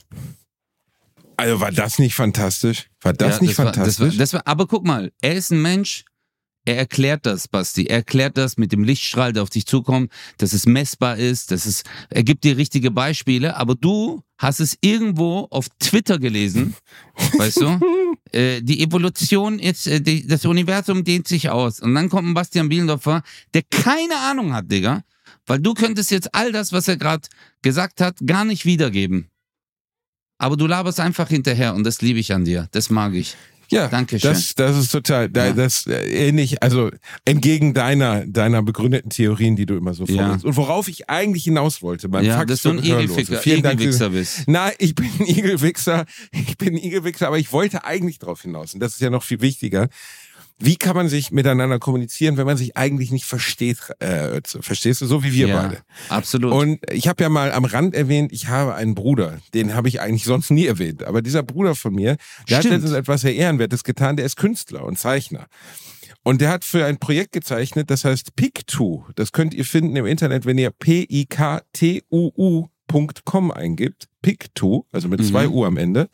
Also war das nicht fantastisch? War das Ja, nicht war, das fantastisch? war, das war, aber guck mal, er ist ein Mensch, er erklärt das, Basti. Er erklärt das mit dem Lichtstrahl, der auf dich zukommt, dass es messbar ist, dass es, er gibt dir richtige Beispiele, aber du hast es irgendwo auf Twitter gelesen, weißt du? Äh, die Evolution ist, äh, die, das Universum dehnt sich aus. Und dann kommt ein Bastian Bielendorfer, der keine Ahnung hat, Digga, weil du könntest jetzt all das, was er gerade gesagt hat, gar nicht wiedergeben. Aber du laberst einfach hinterher und das liebe ich an dir. Das mag ich. Ja, Dankeschön. das, das ist total, da, Ja. das äh, ähnlich, also entgegen deiner, deiner begründeten Theorien, die du immer so Ja. vorlegst. Und worauf ich eigentlich hinaus wollte, beim Ja, Fax dass du ein für Gehörlose. Igelwichser, Vielen Dank. für- Igelwichser bist. Nein, ich bin ein Igelwichser, ich bin ein Igelwichser, aber ich wollte eigentlich darauf hinaus. Und das ist ja noch viel wichtiger. Wie kann man sich miteinander kommunizieren, wenn man sich eigentlich nicht versteht? Äh, verstehst du, so wie wir Ja, beide? absolut. Und ich habe ja mal am Rand erwähnt, ich habe einen Bruder, den habe ich eigentlich sonst nie erwähnt. Aber dieser Bruder von mir, der hat Stimmt. letztens etwas sehr Ehrenwertes getan, der ist Künstler und Zeichner. Und der hat für ein Projekt gezeichnet, das heißt Pictu. Das könnt ihr finden im Internet, wenn ihr P I K T U U Punkt com eingibt. Pictu, also mit Mhm. zwei U am Ende.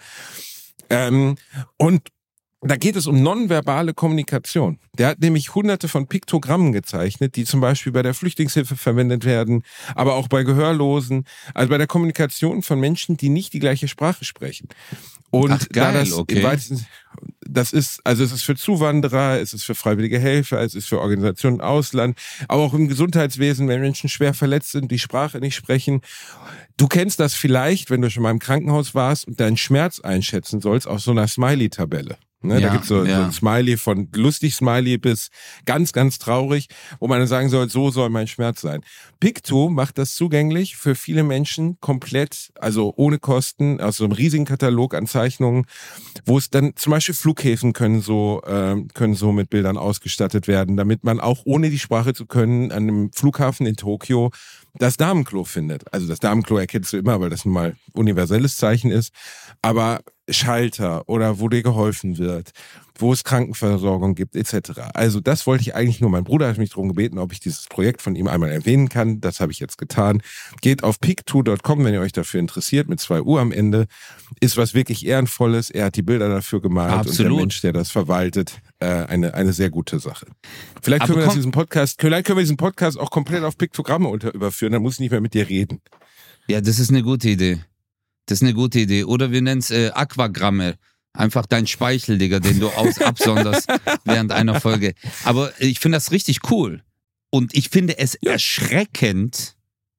Ähm, und da geht es um nonverbale Kommunikation. Der hat nämlich hunderte von Piktogrammen gezeichnet, die zum Beispiel bei der Flüchtlingshilfe verwendet werden, aber auch bei Gehörlosen, also bei der Kommunikation von Menschen, die nicht die gleiche Sprache sprechen. Und Ach, geil, da das okay. im weitesten, das ist, also es ist für Zuwanderer, es ist für freiwillige Helfer, es ist für Organisationen im Ausland, aber auch im Gesundheitswesen, wenn Menschen schwer verletzt sind, die Sprache nicht sprechen. Du kennst das vielleicht, wenn du schon mal im Krankenhaus warst und deinen Schmerz einschätzen sollst, auf so einer Smiley-Tabelle. Ne, Ja, da gibt's so, ja. so ein Smiley von lustig Smiley bis ganz, ganz traurig, wo man dann sagen soll, so soll mein Schmerz sein. Pictu macht das zugänglich für viele Menschen komplett, also ohne Kosten, aus so einem riesigen Katalog an Zeichnungen, wo es dann zum Beispiel Flughäfen können so, ähm, können so mit Bildern ausgestattet werden, damit man auch ohne die Sprache zu können an einem Flughafen in Tokio das Damenklo findet. Also das Damenklo erkennst du immer, weil das nun mal universelles Zeichen ist. Aber Schalter oder wo dir geholfen wird, wo es Krankenversorgung gibt, et cetera. Also das wollte ich eigentlich nur. Mein Bruder hat mich darum gebeten, ob ich dieses Projekt von ihm einmal erwähnen kann. Das habe ich jetzt getan. Geht auf pictu Punkt com, wenn ihr euch dafür interessiert, mit zwei U am Ende. Ist was wirklich Ehrenvolles. Er hat die Bilder dafür gemalt und Absolut. der Mensch, der das verwaltet, äh, eine, eine sehr gute Sache. Vielleicht Aber können wir das komm- diesen Podcast, vielleicht können wir diesen Podcast auch komplett auf Piktogramme unter überführen, dann muss ich nicht mehr mit dir reden. Ja, das ist eine gute Idee. Das ist eine gute Idee. Oder wir nennen es äh, Aquagramme. Einfach dein Speichel, Digga, den du aus absonderst während einer Folge. Aber ich finde das richtig cool. Und ich finde es Ja. erschreckend,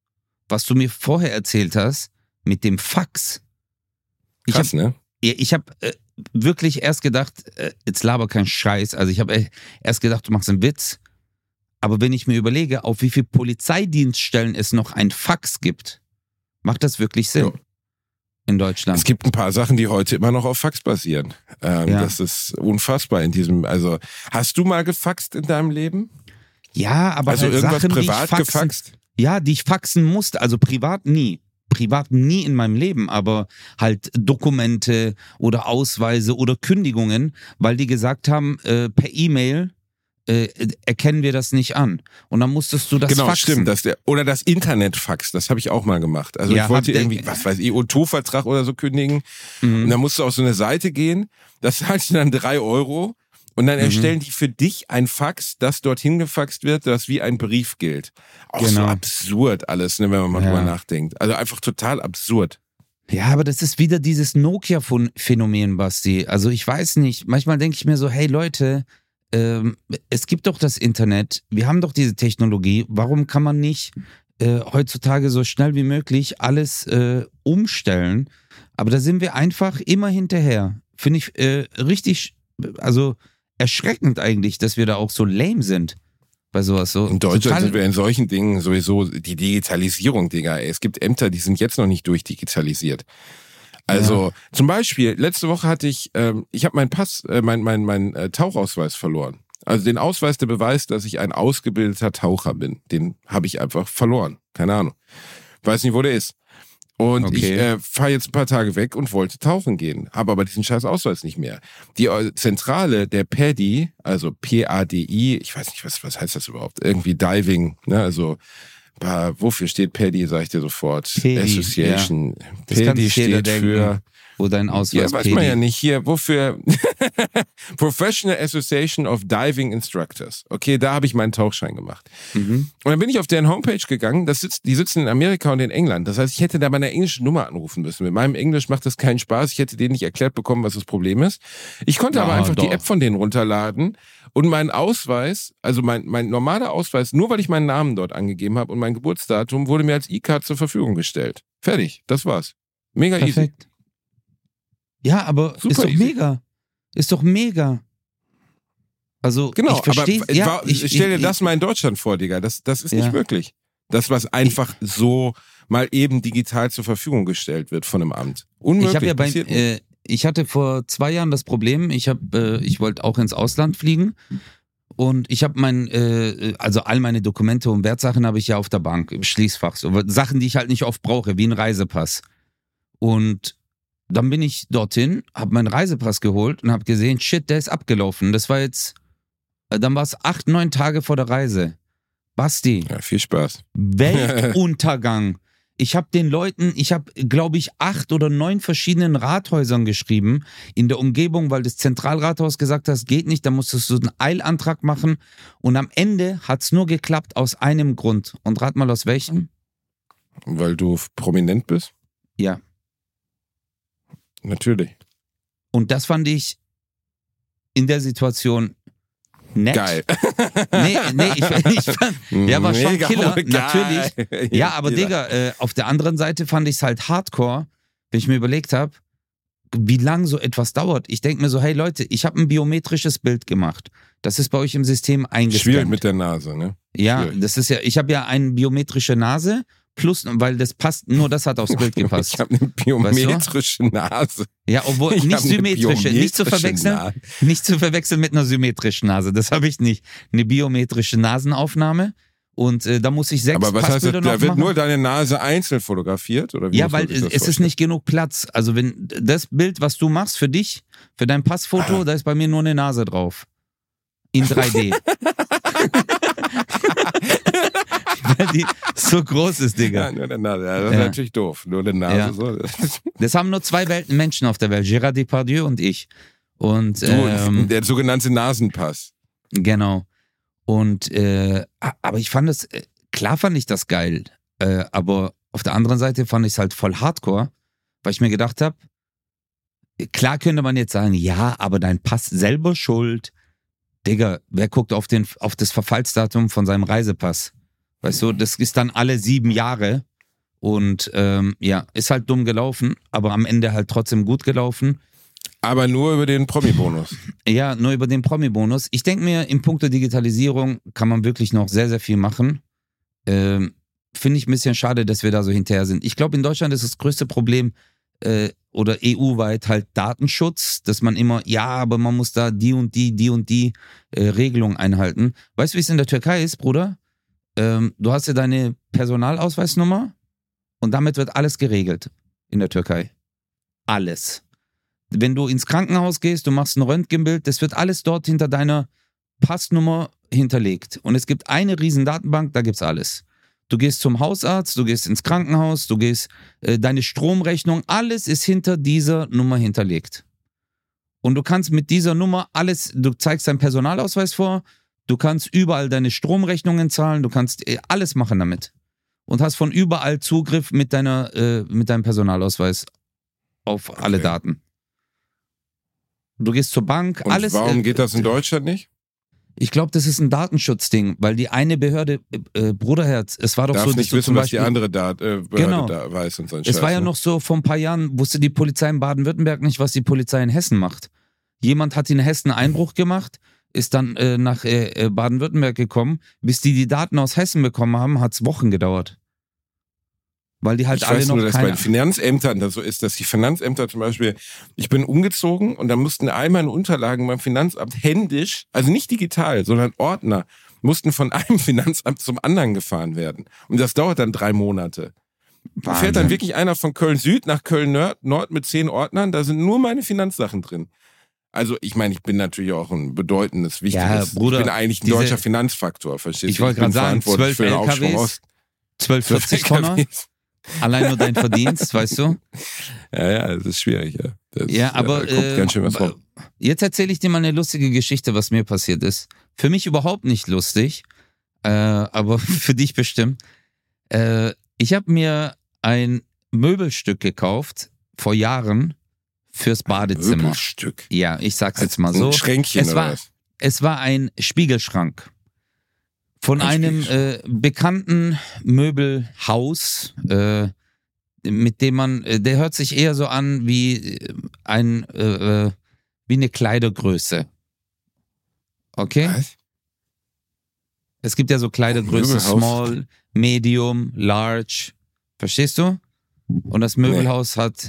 was du mir vorher erzählt hast, mit dem Fax. Ich Krass, habe ne? ich hab, äh, wirklich erst gedacht, äh, jetzt laber kein Scheiß. Also ich habe äh, erst gedacht, du machst einen Witz. Aber wenn ich mir überlege, auf wie viele Polizeidienststellen es noch ein Fax gibt, macht das wirklich Sinn Ja. in Deutschland. Es gibt ein paar Sachen, die heute immer noch auf Fax basieren. Ähm, Ja. Das ist unfassbar in diesem, also hast du mal gefaxt in deinem Leben? Ja, aber Also halt irgendwas Sachen, privat die ich faxen, gefaxt? Ja, die ich faxen musste. Also privat nie. Privat nie in meinem Leben, aber halt Dokumente oder Ausweise oder Kündigungen, weil die gesagt haben, äh, per E-Mail äh, erkennen wir das nicht an. Und dann musstest du das Genau, faxen. stimmt. Das der, oder das Internetfax, das habe ich auch mal gemacht. Also Ja, ich wollte hab- irgendwie, was weiß ich, O zwei Vertrag oder so kündigen. Mhm. Und dann musst du auf so eine Seite gehen, das zahlst du dann drei Euro und dann Mhm. erstellen die für dich ein Fax, das dorthin gefaxt wird, das wie ein Brief gilt. Auch so Genau. absurd alles, ne, wenn man mal Ja. drüber nachdenkt. Also einfach total absurd. Ja, aber das ist wieder dieses Nokia-Phänomen, Basti. Also ich weiß nicht, manchmal denke ich mir so, hey Leute, ähm, es gibt doch das Internet, wir haben doch diese Technologie, warum kann man nicht äh, heutzutage so schnell wie möglich alles äh, umstellen? Aber da sind wir einfach immer hinterher. Finde ich äh, richtig, also erschreckend eigentlich, dass wir da auch so lame sind bei sowas. So In Deutschland total- sind wir in solchen Dingen sowieso die Digitalisierung, Digga. Ey. Es gibt Ämter, die sind jetzt noch nicht durchdigitalisiert. Also zum Beispiel, letzte Woche hatte ich, ähm, ich habe meinen Pass, äh, mein, mein, mein äh, Tauchausweis verloren. Also den Ausweis, der beweist, dass ich ein ausgebildeter Taucher bin. Den habe ich einfach verloren. Keine Ahnung. Weiß nicht, wo der ist. Und Okay. ich äh, fahre jetzt ein paar Tage weg und wollte tauchen gehen, habe aber diesen scheiß Ausweis nicht mehr. Die äh, Zentrale der P A D I, also P A D I, ich weiß nicht, was, was heißt das überhaupt? Irgendwie Diving, ne? Also äh, wofür steht P A D I, sage ich dir sofort. P A D I, Association. Das P A kann D I sich jeder steht denken, für... wo dein Ja, Ausweis weiß P D. man ja nicht hier. Wofür? Professional Association of Diving Instructors. Okay, da habe ich meinen Tauchschein gemacht. Mhm. Und dann bin ich auf deren Homepage gegangen. Das sitzt, die sitzen in Amerika und in England. Das heißt, ich hätte da bei einer englischen Nummer anrufen müssen. Mit meinem Englisch macht das keinen Spaß. Ich hätte denen nicht erklärt bekommen, was das Problem ist. Ich konnte Ja, aber einfach doch. die App von denen runterladen und meinen Ausweis, also mein, mein normaler Ausweis, nur weil ich meinen Namen dort angegeben habe und mein Geburtsdatum, wurde mir als E-Card zur Verfügung gestellt. Fertig, das war's. Mega easy. Perfekt. Ja, aber Super ist doch easy. mega. Ist doch mega. Also, Genau, ich verstehe. aber Ja, wa- ich, stell dir ich, das mal in Deutschland vor, Digga. Das, das ist Ja. nicht möglich. Das, was einfach so mal eben digital zur Verfügung gestellt wird von einem Amt. Unmöglich. Ich habe ja bei, passiert nicht. äh, ich hatte vor zwei Jahren das Problem, ich habe, äh, ich wollte auch ins Ausland fliegen und ich habe mein, äh, also all meine Dokumente und Wertsachen habe ich ja auf der Bank im Schließfach, so Sachen, die ich halt nicht oft brauche, wie ein Reisepass. Und dann bin ich dorthin, habe meinen Reisepass geholt und habe gesehen, shit, der ist abgelaufen. Das war jetzt, äh, dann war es acht, neun Tage vor der Reise. Basti, Ja, viel Spaß. Weltuntergang. Ich habe den Leuten, ich habe, glaube ich, acht oder neun verschiedenen Rathäusern geschrieben in der Umgebung, weil das Zentralrathaus gesagt hat, es geht nicht, da musstest du einen Eilantrag machen. Und am Ende hat es nur geklappt aus einem Grund. Und rat mal aus welchem? Weil du prominent bist? Ja. Natürlich. Und das fand ich in der Situation nett. Geil. Nee, nee, ich, ich fand, ja, war schon Mega Killer, geil. natürlich. Ja, aber Digga, äh, auf der anderen Seite fand ich es halt hardcore, wenn ich mir überlegt habe, wie lang so etwas dauert. Ich denke mir so, hey Leute, ich habe ein biometrisches Bild gemacht. Das ist bei euch im System Schwierig eingescannt. mit der Nase, ne? Ja, schwierig. das ist ja, ich habe ja eine biometrische Nase, plus, weil das passt, nur das hat aufs Bild gepasst. Ich habe eine biometrische Nase. Ja, obwohl Ich nicht hab eine symmetrische, nicht zu biometrische verwechseln, Nase. nicht zu verwechseln mit einer symmetrischen Nase. Das habe ich nicht. Eine biometrische Nasenaufnahme und äh, da muss ich sechs Aber was heißt das? Passbilder noch Da wird machen. nur deine Nase einzeln fotografiert? Oder wie Ja, muss man weil sich es das es ist vorstellen? nicht genug Platz. Also wenn das Bild, was du machst für dich, für dein Passfoto, Ah. da ist bei mir nur eine Nase drauf. In drei D. Weil die so groß ist, Digga. Ja, nur der Nase. Ja, das ist Ja. natürlich doof. Nur der Nase. Ja. So. Das haben nur zwei Welten Menschen auf der Welt. Gérard Depardieu und ich. Und Du, ähm, der sogenannte Nasenpass. genau. Und äh, aber ich fand es, äh, klar fand ich das geil, äh, aber auf der anderen Seite fand ich es halt voll hardcore, weil ich mir gedacht habe, klar könnte man jetzt sagen, ja, aber dein Pass selber schuld. Digga, wer guckt auf, den, auf das Verfallsdatum von seinem Reisepass? Weißt du, das ist dann alle sieben Jahre und ähm, ja, ist halt dumm gelaufen, aber am Ende halt trotzdem gut gelaufen. Aber nur über den Promi-Bonus. Ja, nur über den Promi-Bonus. Ich denke mir, in puncto Digitalisierung kann man wirklich noch sehr, sehr viel machen. Ähm, Finde ich ein bisschen schade, dass wir da so hinterher sind. Ich glaube, in Deutschland ist das größte Problem äh, oder E U-weit halt Datenschutz, dass man immer, ja, aber man muss da die und die, die und die äh, Regelungen einhalten. Weißt du, wie es in der Türkei ist, Bruder? Ähm, du hast ja deine Personalausweisnummer und damit wird alles geregelt in der Türkei. Alles. Wenn du ins Krankenhaus gehst, du machst ein Röntgenbild, das wird alles dort hinter deiner Passnummer hinterlegt. Und es gibt eine riesen Datenbank, da gibt's alles. Du gehst zum Hausarzt, du gehst ins Krankenhaus, du gehst, äh, deine Stromrechnung, alles ist hinter dieser Nummer hinterlegt. Und du kannst mit dieser Nummer alles, du zeigst deinen Personalausweis vor, du kannst überall deine Stromrechnungen zahlen, du kannst äh, alles machen damit. Und hast von überall Zugriff mit deiner, äh, mit deinem Personalausweis auf alle Okay. Daten. Du gehst zur Bank, Und alles. warum äh, geht das in Deutschland nicht? Ich glaube, das ist ein Datenschutzding, weil die eine Behörde, äh, äh, Bruderherz, es war doch Darf so, dass nicht du wissen, zum was die Beispiel, andere Dat äh, Behörde Genau. da weiß und so ein es Scheiß, war ja ne? noch so, vor ein paar Jahren wusste die Polizei in Baden-Württemberg nicht, was die Polizei in Hessen macht. Jemand hat in Hessen Einbruch gemacht, ist dann äh, nach äh, äh, Baden-Württemberg gekommen. Bis die die Daten aus Hessen bekommen haben, hat es Wochen gedauert. Weil die halt Ich alle weiß noch nur, dass bei keine... den Finanzämtern das so ist, dass die Finanzämter zum Beispiel, ich bin umgezogen und dann mussten all meine Unterlagen beim Finanzamt händisch, also nicht digital, sondern Ordner, mussten von einem Finanzamt zum anderen gefahren werden. Und das dauert dann drei Monate. Da fährt dann Wahnsinn. wirklich einer von Köln Süd nach Köln Nord, Nord mit zehn Ordnern, da sind nur meine Finanzsachen drin. Also ich meine, ich bin natürlich auch ein bedeutendes, wichtiges, Ja, Bruder, ich bin eigentlich ein diese- deutscher Finanzfaktor, verstehst du? Ich wollte bin gerade sagen, verantwortlich zwölf für den L K Aufschwung Ws, Ost. zwölf vierzig Tonner, allein nur dein Verdienst, weißt du? Ja, ja, das ist schwierig, ja. Das, Ja, aber da kommt äh, ganz schön was rum. jetzt erzähle ich dir mal eine lustige Geschichte, was mir passiert ist. Für mich überhaupt nicht lustig, äh, aber für dich bestimmt. Äh, ich habe mir ein Möbelstück gekauft vor Jahren fürs Badezimmer. Möbelstück. Ja, ich sag's jetzt mal so. Ein Schränkchen es oder war, was? es war ein Spiegelschrank. Von Ein einem äh, bekannten Möbelhaus, äh, mit dem man, äh, der hört sich eher so an wie äh, ein, äh, äh, wie eine Kleidergröße. Okay? Was? Es gibt ja so Kleidergröße, Möbelhaus? Small, Medium, Large. Verstehst du? Und das Möbelhaus hat,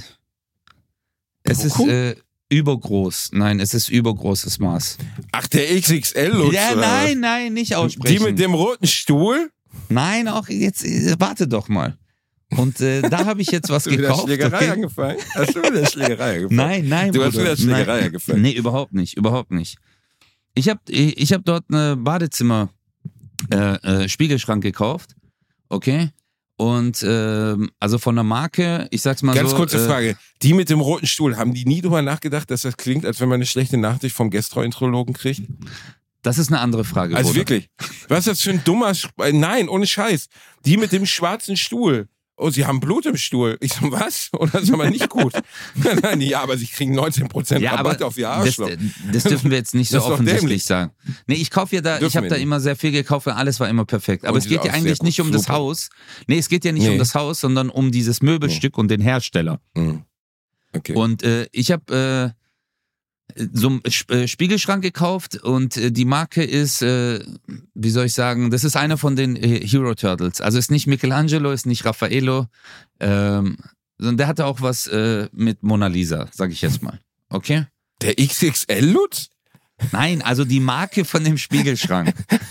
es ist Kuckuck? äh, übergroß. Nein, es ist übergroßes Maß. Ach, der X X L-Lutz. Ja, oder nein, nein, nicht was? aussprechen. Die mit dem roten Stuhl? Nein, auch jetzt, äh, warte doch mal. Und äh, da habe ich jetzt was Hast du wieder gekauft. Schlägerei Okay? angefallen? Hast du wieder Schlägerei angefallen? Nein, nein, Du hast Bruder. wieder Schlägerei Nein. angefallen. Nee, überhaupt nicht, überhaupt nicht. Ich habe ich hab dort eine Badezimmer äh, äh, Spiegelschrank gekauft, okay? Und ähm, also von der Marke, ich sag's mal Ganz so. kurze äh, Frage. Die mit dem roten Stuhl, haben die nie drüber nachgedacht, dass das klingt, als wenn man eine schlechte Nachricht vom Gastroenterologen kriegt? Das ist eine andere Frage. Also Bruder. wirklich. Was ist das für ein dummer... Sch äh, Nein, ohne Scheiß. Die mit dem schwarzen Stuhl. Oh, sie haben Blut im Stuhl. Ich so, was? Oder das ist aber nicht gut. Nein, ja, aber sie kriegen neunzehn Prozent Ja, Rabatt aber auf ihr das, Arschloch. das dürfen wir jetzt nicht so Das ist doch offensichtlich dämlich. sagen. Nee, ich kaufe ja da, Dürfen ich habe wir da nicht. immer sehr viel gekauft, weil alles war immer perfekt. Aber Und es die geht ist ja auch eigentlich sehr nicht gut. um das Super. Haus. Nee, es geht ja nicht Nee. um das Haus, sondern um dieses Möbelstück und den Hersteller. Hm. Okay. Und äh, ich habe äh, so einen Sp- äh, Spiegelschrank gekauft und äh, die Marke ist, äh, wie soll ich sagen, das ist einer von den äh, Hero Turtles. Also ist nicht Michelangelo, ist nicht Raffaello, ähm, sondern der hatte auch was äh, mit Mona Lisa, sag ich jetzt mal. Okay? Der X X L-Lutz? Nein, also die Marke von dem Spiegelschrank.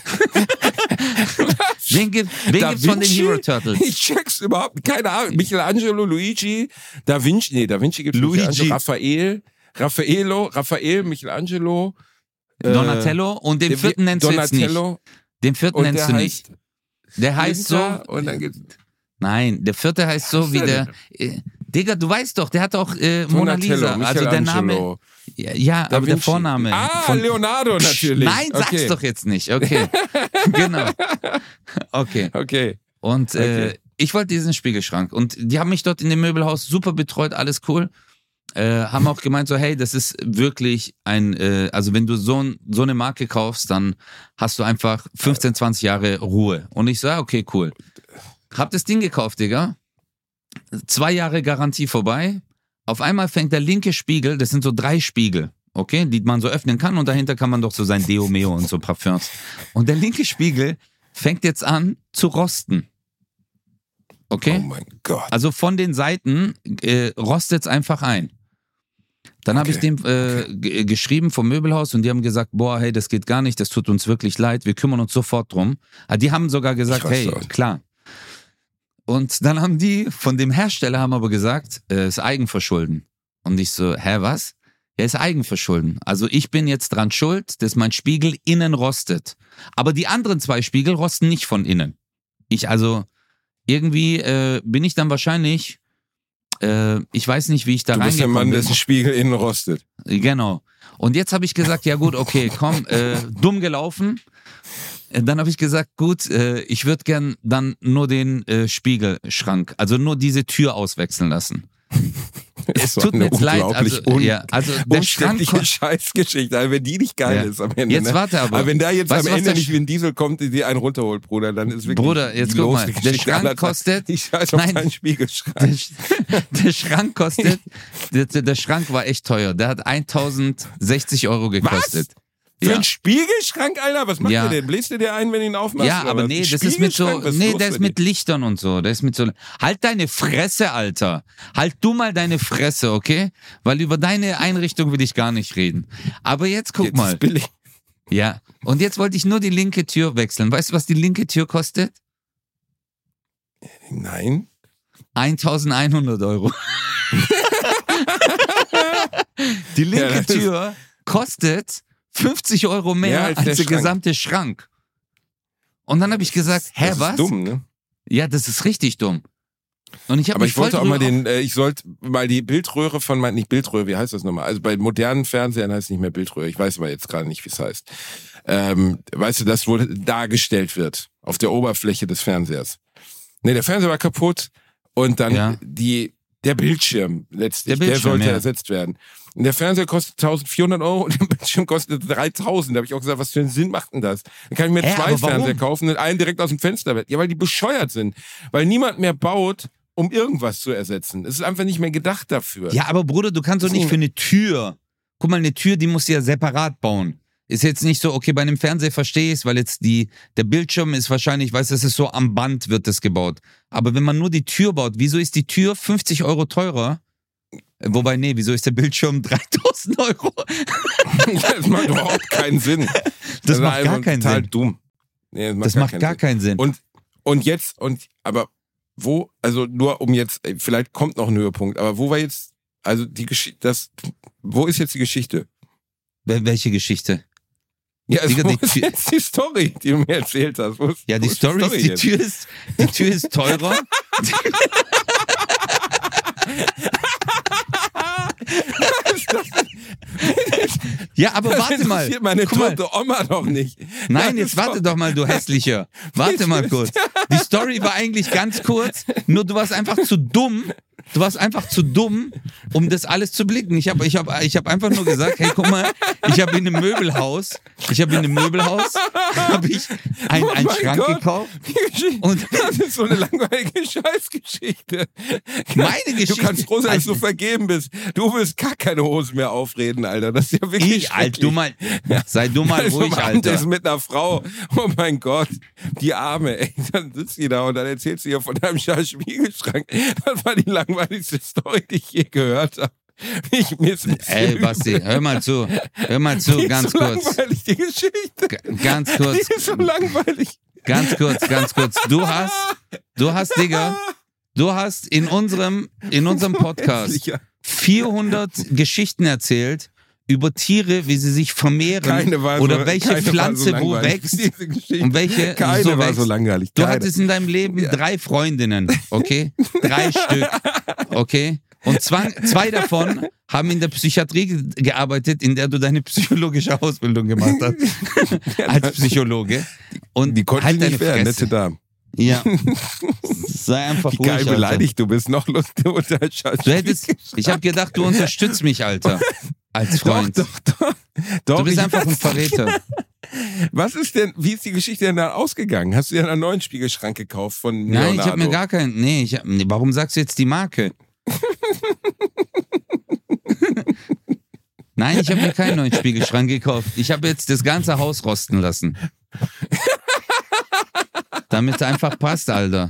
wen gibt wen Da gibt's von den Vinci? Hero Turtles? Ich check's überhaupt. Keine Ahnung. Michelangelo, Luigi, Da Vinci. Nee, Da Vinci gibt's nicht. Luigi. Also Raffael. Raffaello, Raffael, Michelangelo. äh, Donatello und den der- vierten nennst du jetzt nicht. Donatello. Den vierten Und nennst der du nicht. heißt Der heißt so, Winter und dann gibt's nein, der vierte heißt so heißt wie der der, äh, Digga, du weißt doch, der hat auch äh, Mona Donatello, Lisa, also der Name, Michelangelo, ja, ja Da aber der Vinci. Vorname. Ah, von, Leonardo natürlich. Nein, sag's okay. doch jetzt nicht, okay. Genau. Okay. Okay. Und äh, Okay. ich wollte diesen Spiegelschrank und die haben mich dort in dem Möbelhaus super betreut, alles cool. äh, haben auch gemeint so, hey, das ist wirklich ein, äh, also wenn du so, ein, so eine Marke kaufst, dann hast du einfach fünfzehn, zwanzig Jahre Ruhe. Und ich so, ja, okay, cool. Hab das Ding gekauft, Digga. Zwei Jahre Garantie vorbei. Auf einmal fängt der linke Spiegel, das sind so drei Spiegel, okay, die man so öffnen kann und dahinter kann man doch so sein Deo Meo und so Parfums. Und der linke Spiegel fängt jetzt an zu rosten. Okay? Oh mein Gott. Also von den Seiten äh, rostet es einfach ein. Dann habe Okay. ich dem äh, g- geschrieben vom Möbelhaus und die haben gesagt, boah, hey, das geht gar nicht, das tut uns wirklich leid, wir kümmern uns sofort drum. Ah, die haben sogar gesagt, Ich hey, raste aus. klar. Und dann haben die von dem Hersteller haben aber gesagt, äh, ist Eigenverschulden. Und ich so, hä, was? Ja, ist Eigenverschulden. Also ich bin jetzt dran schuld, dass mein Spiegel innen rostet. Aber die anderen zwei Spiegel rosten nicht von innen. Ich also, irgendwie äh, bin ich dann wahrscheinlich, äh, ich weiß nicht, wie ich da Du bist der reingekommen Mann, bin. dessen Spiegel innen rostet. Genau. Und jetzt habe ich gesagt, ja gut, okay, komm, äh, dumm gelaufen. Äh, Dann habe ich gesagt, gut, äh, ich würde gern dann nur den äh, Spiegelschrank, also nur diese Tür auswechseln lassen. Es So tut mir eine jetzt leid, also, unglaublich un- ja, also der Schrank, Umständliche Scheißgeschichte, also wenn die nicht geil Ja. ist am Ende. Jetzt ne? warte aber. Aber wenn da jetzt Weißt am du, was Ende der nicht Sch- wie ein Diesel kommt, die dir einen runterholt, Bruder, dann ist wirklich Bruder, jetzt die guck mal, loseste der Geschichte Schrank aller Zeiten. kostet- Ich scheiß auf Nein. deinen Spiegelschrank. der, Sch- der Schrank kostet, der, der Schrank war echt teuer, der hat tausendsechzig Euro gekostet. Für Ja. einen Spiegelschrank, Alter? Was macht Ja. der denn? Bläst du dir ein, wenn du ihn aufmachst? Ja, oder aber was? nee, Ein das ist mit so, Spiegelschrank? Was nee, los der bei ist mit Lichtern und so, der ist mit so, halt deine Fresse, Alter. Halt du mal deine Fresse, okay? Weil über deine Einrichtung will ich gar nicht reden. Aber jetzt dir? guck Jetzt mal. ist billig. Ja, und jetzt wollte ich nur die linke Tür wechseln. Weißt du, was die linke Tür kostet? Nein. eintausendeinhundert Euro. Die linke Ja, das ist- Tür kostet fünfzig Euro mehr Ja, als als, der der Schrank. gesamte Schrank. Und dann habe ich gesagt, hä, das was? Ist dumm, ne? Ja, das ist richtig dumm. Und ich habe Aber mich ich wollte voll auch mal drüber- den, äh, ich sollte mal die Bildröhre von mein, nicht Bildröhre, wie heißt das nochmal? Also bei modernen Fernsehern heißt es nicht mehr Bildröhre. Ich weiß aber jetzt gerade nicht, wie es heißt. Ähm, weißt du, das, wo dargestellt wird auf der Oberfläche des Fernsehers. Nee, der Fernseher war kaputt und dann Ja. die, der Bildschirm letztlich, Der der, Bildschirm, sollte ja. ersetzt werden. Und der Fernseher kostet eintausendvierhundert Euro und der Bildschirm kostet dreitausend. Da habe ich auch gesagt, was für einen Sinn macht denn das? Dann kann ich mir Hä, zwei aber warum? Fernseher kaufen und einen direkt aus dem Fenster weg. Ja, weil die bescheuert sind. Weil niemand mehr baut, um irgendwas zu ersetzen. Es ist einfach nicht mehr gedacht dafür. Ja, aber Bruder, du kannst doch nicht für eine Tür. Guck mal, eine Tür, die musst du ja separat bauen. Ist jetzt nicht so, okay, bei einem Fernseher verstehe ich es, weil jetzt die, der Bildschirm ist wahrscheinlich, weißt du, das ist so am Band wird das gebaut. Aber wenn man nur die Tür baut, wieso ist die Tür fünfzig Euro teurer? Äh, Wobei, nee, wieso ist der Bildschirm dreitausend Euro? Das macht überhaupt keinen Sinn. Das ist macht gar einfach keinen total Sinn. dumm. Nee, das macht, Das gar, macht keinen gar Sinn. keinen Sinn. Und, und jetzt, und aber wo, also nur um jetzt, ey, vielleicht kommt noch ein Höhepunkt, aber wo war jetzt, also die Geschichte, das, wo ist jetzt die Geschichte? Wel- Welche Geschichte? Ja, also Digga, wo die ist Tür- jetzt die Story, die du mir erzählt hast? Wo ist, Ja, wo die ist Story ist, die jetzt? Tür ist, die Tür ist teurer. Was ist das denn? Ja, aber Das warte mal. interessiert meine Guck mal. tote Oma doch nicht. Nein, Das jetzt ist warte doch- doch mal, du hässlicher. Warte mal kurz. Die Story war eigentlich ganz kurz, nur du warst einfach zu dumm. Du warst einfach zu dumm, um das alles zu blicken. Ich habe ich hab, ich hab einfach nur gesagt, hey, guck mal, ich habe in einem Möbelhaus, ich habe in einem Möbelhaus, habe ich einen Oh einen mein Schrank Gott. gekauft. Die Geschichte, Und- das ist so eine langweilige Scheißgeschichte. Meine Geschichte- Du kannst froh sein, dass du Alter. vergeben bist. Du willst gar keine Hosen mehr aufreden, Alter. Das ist ja wirklich Ich, Alter, du mal, sei du mal Also ruhig, am Abend ist Alter. mit einer Frau. Oh mein Gott, die Arme, ey. Dann sitzt die da und dann erzählst du ihr von deinem scheiß Spiegelschrank. Das war die langweiligste Story, die ich je gehört habe. Ich, mir ist ein bisschen Ey, Basti, hör mal zu, hör mal die zu, ist ganz so kurz, langweilig, die Geschichte. G- ganz kurz, Die ist so langweilig. ganz kurz, ganz kurz. Du hast, du hast, Digga, du hast in unserem, in unserem Podcast Hässlicher. vierhundert Geschichten erzählt über Tiere, wie sie sich vermehren Keine war so, oder welche keine Pflanze war so wo langweilig. wächst Diese Geschichte. und welche Keine so war wächst. so langweilig. Du Keine. hattest in deinem Leben drei Freundinnen, okay? Drei Stück, okay? Und zwei, zwei davon haben in der Psychiatrie ge- gearbeitet, in der du deine psychologische Ausbildung gemacht hast. Als Psychologe. Und die konnten halt sie deine nicht werden, Fresse. nette Damen. Ja. Sei einfach Wie ruhig, geil Alter. beleidigt du bist. Noch lustig unter Du hättest, ich habe gedacht, du unterstützt mich, Alter. Als Freund. Doch, doch, doch. doch Du bist ich- einfach ein Verräter. Was ist denn, wie ist die Geschichte denn da ausgegangen? Hast du dir einen neuen Spiegelschrank gekauft von Leonardo? Nein, ich habe mir gar keinen. Nee, ich hab, nee, warum sagst du jetzt die Marke? Nein, ich habe mir keinen neuen Spiegelschrank gekauft. Ich habe jetzt das ganze Haus rosten lassen. Damit es einfach passt, Alter.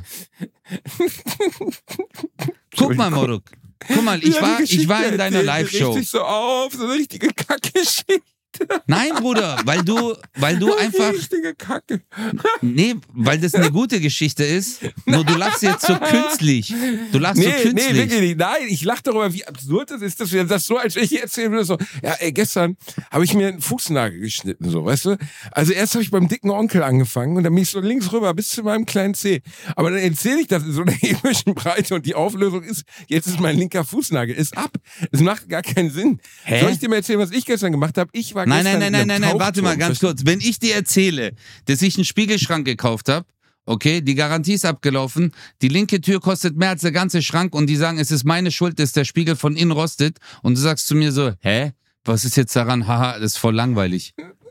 Guck mal, Moruk. Guck mal, ich Ja, die war, ich Geschichte war in deiner erzählt Live-Show. Richtig so auf, so eine richtige Kackgeschichte. Nein, Bruder, weil du, weil du einfach, Richtige Kacke. nee, weil das eine gute Geschichte ist. Nur du lachst jetzt so künstlich. Du lachst Nee, so nee, künstlich. wirklich nicht. Nein, ich lache darüber, wie absurd das ist, dass wir das so, als wenn ich hier erzählen würde, so, ja, ey, gestern habe ich mir einen Fußnagel geschnitten, so, weißt du? Also erst habe ich beim dicken Onkel angefangen und dann bin ich so links rüber bis zu meinem kleinen Zeh. Aber dann erzähle ich das in so einer epischen Breite und die Auflösung ist, jetzt ist mein linker Fußnagel, ist ab. Es macht gar keinen Sinn. Hä? Soll ich dir mal erzählen, was ich gestern gemacht habe? Ich war Nein, gestern nein, nein, in nein, einem nein, nein, warte mal Tauchturm. ganz kurz. Wenn ich dir erzähle, dass ich einen Spiegelschrank gekauft habe, okay, die Garantie ist abgelaufen, die linke Tür kostet mehr als der ganze Schrank und die sagen, es ist meine Schuld, dass der Spiegel von innen rostet und du sagst zu mir so, hä, was ist jetzt daran? Haha, das ist voll langweilig.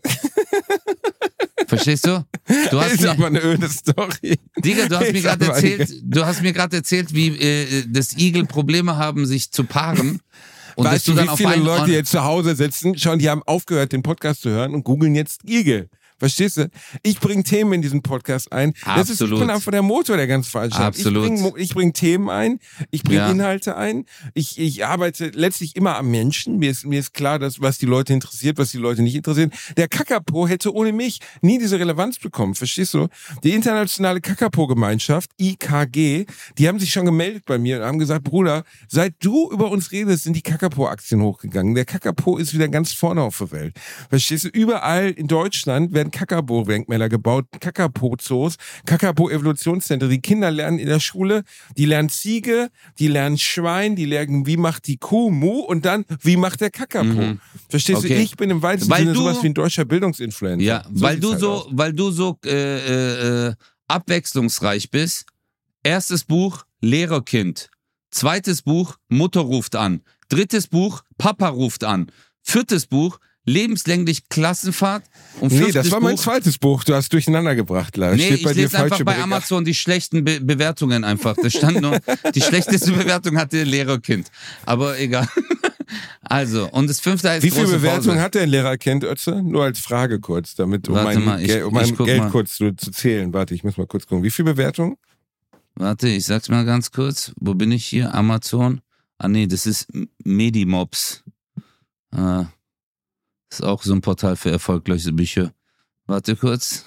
Verstehst du? Du hast ist mir, aber eine öde Story. Digga, du hast mir Ist gerade aber erzählt, du hast mir gerade erzählt, wie äh, das Igel Probleme haben, sich zu paaren. Und dass Weißt du du, dann wie auf viele einen Leute jetzt zu Hause sitzen, schon, die haben aufgehört, den Podcast zu hören und googeln jetzt Igel. Verstehst du? Ich bringe Themen in diesen Podcast ein. Das ist, ich Absolut. bin einfach der Motor der ganzen Veranstaltung. Absolut. Ich bringe ich bring Themen ein, ich bringe Ja. Inhalte ein. Ich, ich arbeite letztlich immer am Menschen. Mir ist, mir ist klar, dass, was die Leute interessiert, was die Leute nicht interessieren. Der Kakapo hätte ohne mich nie diese Relevanz bekommen. Verstehst du? Die internationale Kakapo-Gemeinschaft, I K G, die haben sich schon gemeldet bei mir und haben gesagt, Bruder, seit du über uns redest, sind die Kakapo-Aktien hochgegangen. Der Kakapo ist wieder ganz vorne auf der Welt. Verstehst du? Überall in Deutschland werden Kakapo-Denkmäler gebaut, Kakapo-Zoos, Kakapo-Evolutionszentren. Die Kinder lernen in der Schule, die lernen Ziege, die lernen Schwein, die lernen, wie macht die Kuh Mu und dann, wie macht der Kakapo. Mhm. Verstehst Okay. du? Ich bin im weitesten Weil Sinne du- sowas wie ein deutscher Bildungsinfluencer. Ja, So weil sieht's du halt so, aus. weil du so äh, äh, äh, abwechslungsreich bist. Erstes Buch, Lehrerkind. Zweites Buch, Mutter ruft an. Drittes Buch, Papa ruft an. Viertes Buch, lebenslänglich Klassenfahrt. Und Nee, fünftes das war mein Buch, zweites Buch. Du hast durcheinander gebracht, leider. Nee, Steht ich bei dir lese einfach falsche bei Bewertung. Amazon die schlechten Be Bewertungen einfach. Das stand nur, die schlechteste Bewertung hatte Lehrerkind. Aber egal. Also, und das fünfte heißt Wie viel große Bewertung Pause. hat der Lehrer kennt, Ötze? Nur als Frage kurz, damit um Warte mein, mal, ich- Gel um ich mein guck Geld mal. kurz zu, zu zählen. Warte, ich muss mal kurz gucken. Wie viel Bewertung? Warte, ich sag's mal ganz kurz. Wo bin ich hier? Amazon. Ah nee, das ist M- Medimobs. Ah, das ist auch so ein Portal für erfolgreiche Bücher. Warte kurz.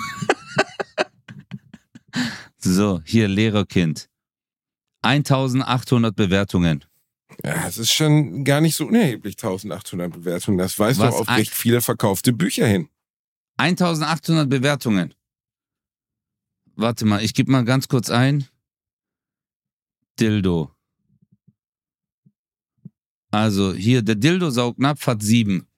So, hier Lehrerkind. eintausendachthundert Bewertungen. Ja, es ist schon gar nicht so unerheblich, eintausendachthundert Bewertungen. Das weist Was doch auf ein- recht viele verkaufte Bücher hin. eintausendachthundert Bewertungen. Warte mal, ich gebe mal ganz kurz ein. Dildo. Also hier, der Dildo-Saugnapf hat sieben.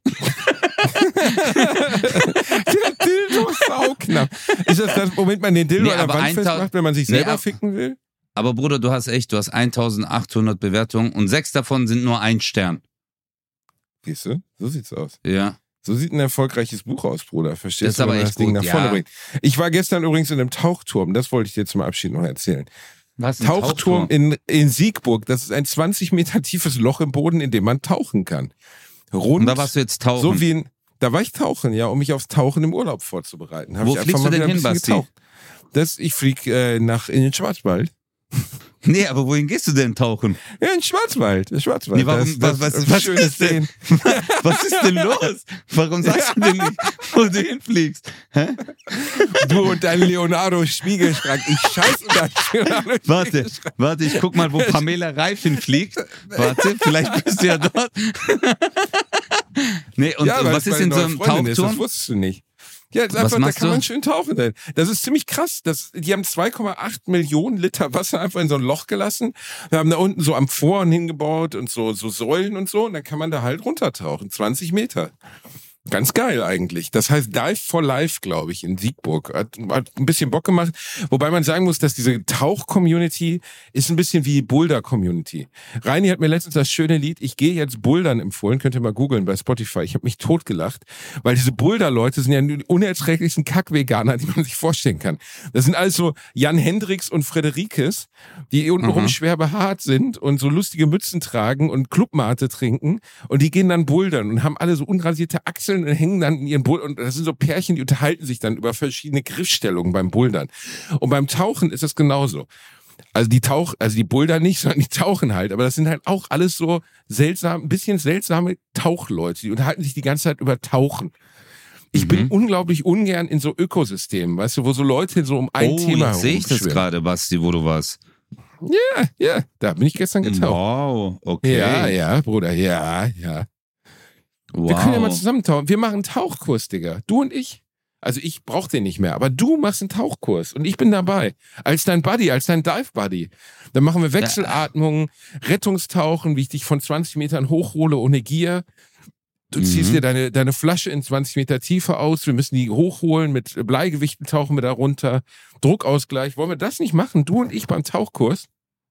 Der Dildo ist sauknapp. Ist das das, womit man den Dildo Nee, an der aber Wand eintausend festmacht, wenn man sich Nee, selber ab- ficken will? Aber Bruder, du hast echt, du hast eintausendachthundert Bewertungen und sechs davon sind nur ein Stern. Siehst du? So sieht's aus. Ja. So sieht ein erfolgreiches Buch aus, Bruder. Verstehst Das ist du, aber wenn man echt das Ding gut, nach vorne ja. bringt? Ich war gestern übrigens in einem Tauchturm. Das wollte ich dir zum Abschied noch erzählen. Was? Ein Tauchturm in, in Siegburg. Das ist ein zwanzig Meter tiefes Loch im Boden, in dem man tauchen kann. Rund, Und da warst du jetzt tauchen. so wie ein, da war ich tauchen, ja, um mich aufs Tauchen im Urlaub vorzubereiten. Hab Wo ich einfach fliegst mal du denn wieder ein hin, bisschen Basti? getaucht. Das, ich flieg äh, nach in den Schwarzwald. Nee, aber wohin gehst du denn tauchen? Ja, in den Schwarzwald. Der Schwarzwald. Nee, warum- das, das, was- das was schönes ist denn- Sehen. Was ist denn los? Warum sagst du denn nicht, wo du hinfliegst? Hä? Du und dein Leonardo-Spiegelschrank. Ich scheiße dein Leonardo Warte, warte, ich guck mal, wo Pamela Reif hinfliegt. Warte, vielleicht bist du ja dort. Nee, und ja, weil was es ist in meine so neue einem Freundin ist, das Tauchturm? wusstest du nicht. Ja, jetzt Was einfach, da machst kann du? man schön tauchen. Denn. Das ist ziemlich krass. Das, die haben zwei Komma acht Millionen Liter Wasser einfach in so ein Loch gelassen. Wir haben da unten so Amphoren hingebaut und so, so Säulen und so. Und dann kann man da halt runtertauchen. zwanzig Meter. Ganz geil eigentlich. Das heißt Dive for Life, glaube ich, in Siegburg. Hat, hat ein bisschen Bock gemacht. Wobei man sagen muss, dass diese Tauch-Community ist ein bisschen wie Boulder-Community. Reini hat mir letztens das schöne Lied Ich gehe jetzt bouldern empfohlen. Könnt ihr mal googeln bei Spotify. Ich habe mich totgelacht. Weil diese Boulder-Leute sind ja die unerträglichsten Kack-Veganer, die man sich vorstellen kann. Das sind alles so Jan Hendricks und Frederikes, die untenrum mhm. schwer behaart sind und so lustige Mützen tragen und Clubmate trinken. Und die gehen dann bouldern und haben alle so unrasierte Achseln und hängen dann in ihren Bouldern. Und das sind so Pärchen, die unterhalten sich dann über verschiedene Griffstellungen beim Bouldern. Und beim Tauchen ist es genauso. Also die Tauch, also die Boulder nicht, sondern die tauchen halt. Aber das sind halt auch alles so seltsam, ein bisschen seltsame Tauchleute. Die unterhalten sich die ganze Zeit über Tauchen. Ich mhm. bin unglaublich ungern in so Ökosystemen, weißt du, wo so Leute so um ein oh, Thema jetzt sehe ich das gerade, Basti, wo du warst. Ja, ja, da bin ich gestern getaucht. Wow, okay. Ja, ja, Bruder, ja, ja. Wow. Wir können ja mal zusammen tauchen. Wir machen einen Tauchkurs, Digga. Du und ich. Also ich brauch den nicht mehr, aber du machst einen Tauchkurs und ich bin dabei. Als dein Buddy, als dein Dive-Buddy. Dann machen wir Wechselatmungen, Rettungstauchen, wie ich dich von zwanzig Metern hochhole ohne Gier. Du ziehst mhm. dir deine, deine Flasche in zwanzig Meter Tiefe aus. Wir müssen die hochholen, mit Bleigewichten tauchen wir da runter. Druckausgleich. Wollen wir das nicht machen? Du und ich beim Tauchkurs?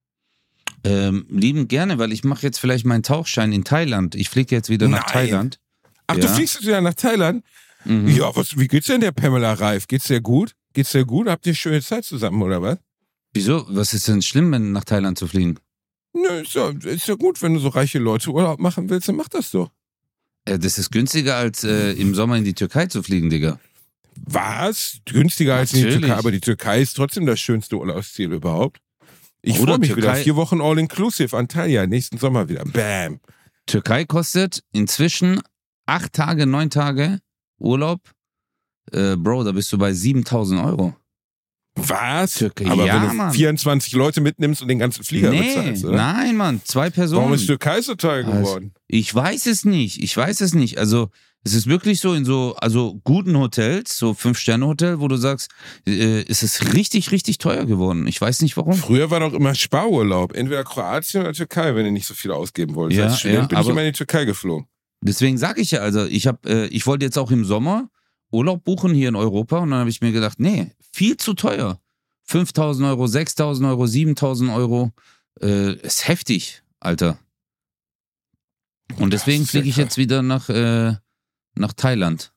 Ähm, lieben gerne, weil ich mache jetzt vielleicht meinen Tauchschein in Thailand. Ich fliege jetzt wieder nach Nein. Thailand. Ach, ja. du fliegst jetzt wieder nach Thailand? Mhm. Ja, was, wie geht's denn der Pamela Reif? Geht's dir gut? Geht's dir gut? Habt ihr schöne Zeit zusammen, oder was? Wieso? Was ist denn schlimm, wenn nach Thailand zu fliegen? Nö, ist ja, ist ja gut, wenn du so reiche Leute Urlaub machen willst, dann mach das doch. Äh, das ist günstiger, als äh, im Sommer in die Türkei zu fliegen, Digga. Was? Günstiger als in die Türkei, aber die Türkei ist trotzdem das schönste Urlaubsziel überhaupt. Ich freue mich Türkei, wieder. Vier Wochen All-Inclusive Antalya, nächsten Sommer wieder. Bam. Türkei kostet inzwischen acht Tage, neun Tage Urlaub. Äh, Bro, da bist du bei siebentausend Euro. Was? Türkei, aber ja, wenn du Mann. vierundzwanzig Leute mitnimmst und den ganzen Flieger nee, bezahlst, oder? Nein, Mann, zwei Personen. Warum ist Türkei so teuer geworden? Also, ich weiß es nicht, ich weiß es nicht. Also es ist wirklich so in so also guten Hotels, so Fünf-Sterne-Hotel, wo du sagst, äh, es ist richtig, richtig teuer geworden. Ich weiß nicht warum. Früher war doch immer Sparurlaub. Entweder Kroatien oder Türkei, wenn ihr nicht so viel ausgeben wollt. Ja, Als Student ja, bin ich immer in die Türkei geflogen. Deswegen sage ich ja, also ich habe, äh, ich wollte jetzt auch im Sommer Urlaub buchen hier in Europa und dann habe ich mir gedacht, nee, viel zu teuer. fünftausend Euro, sechstausend Euro, siebentausend Euro, äh, ist heftig, Alter. Und deswegen fliege ich jetzt wieder nach, äh, nach Thailand.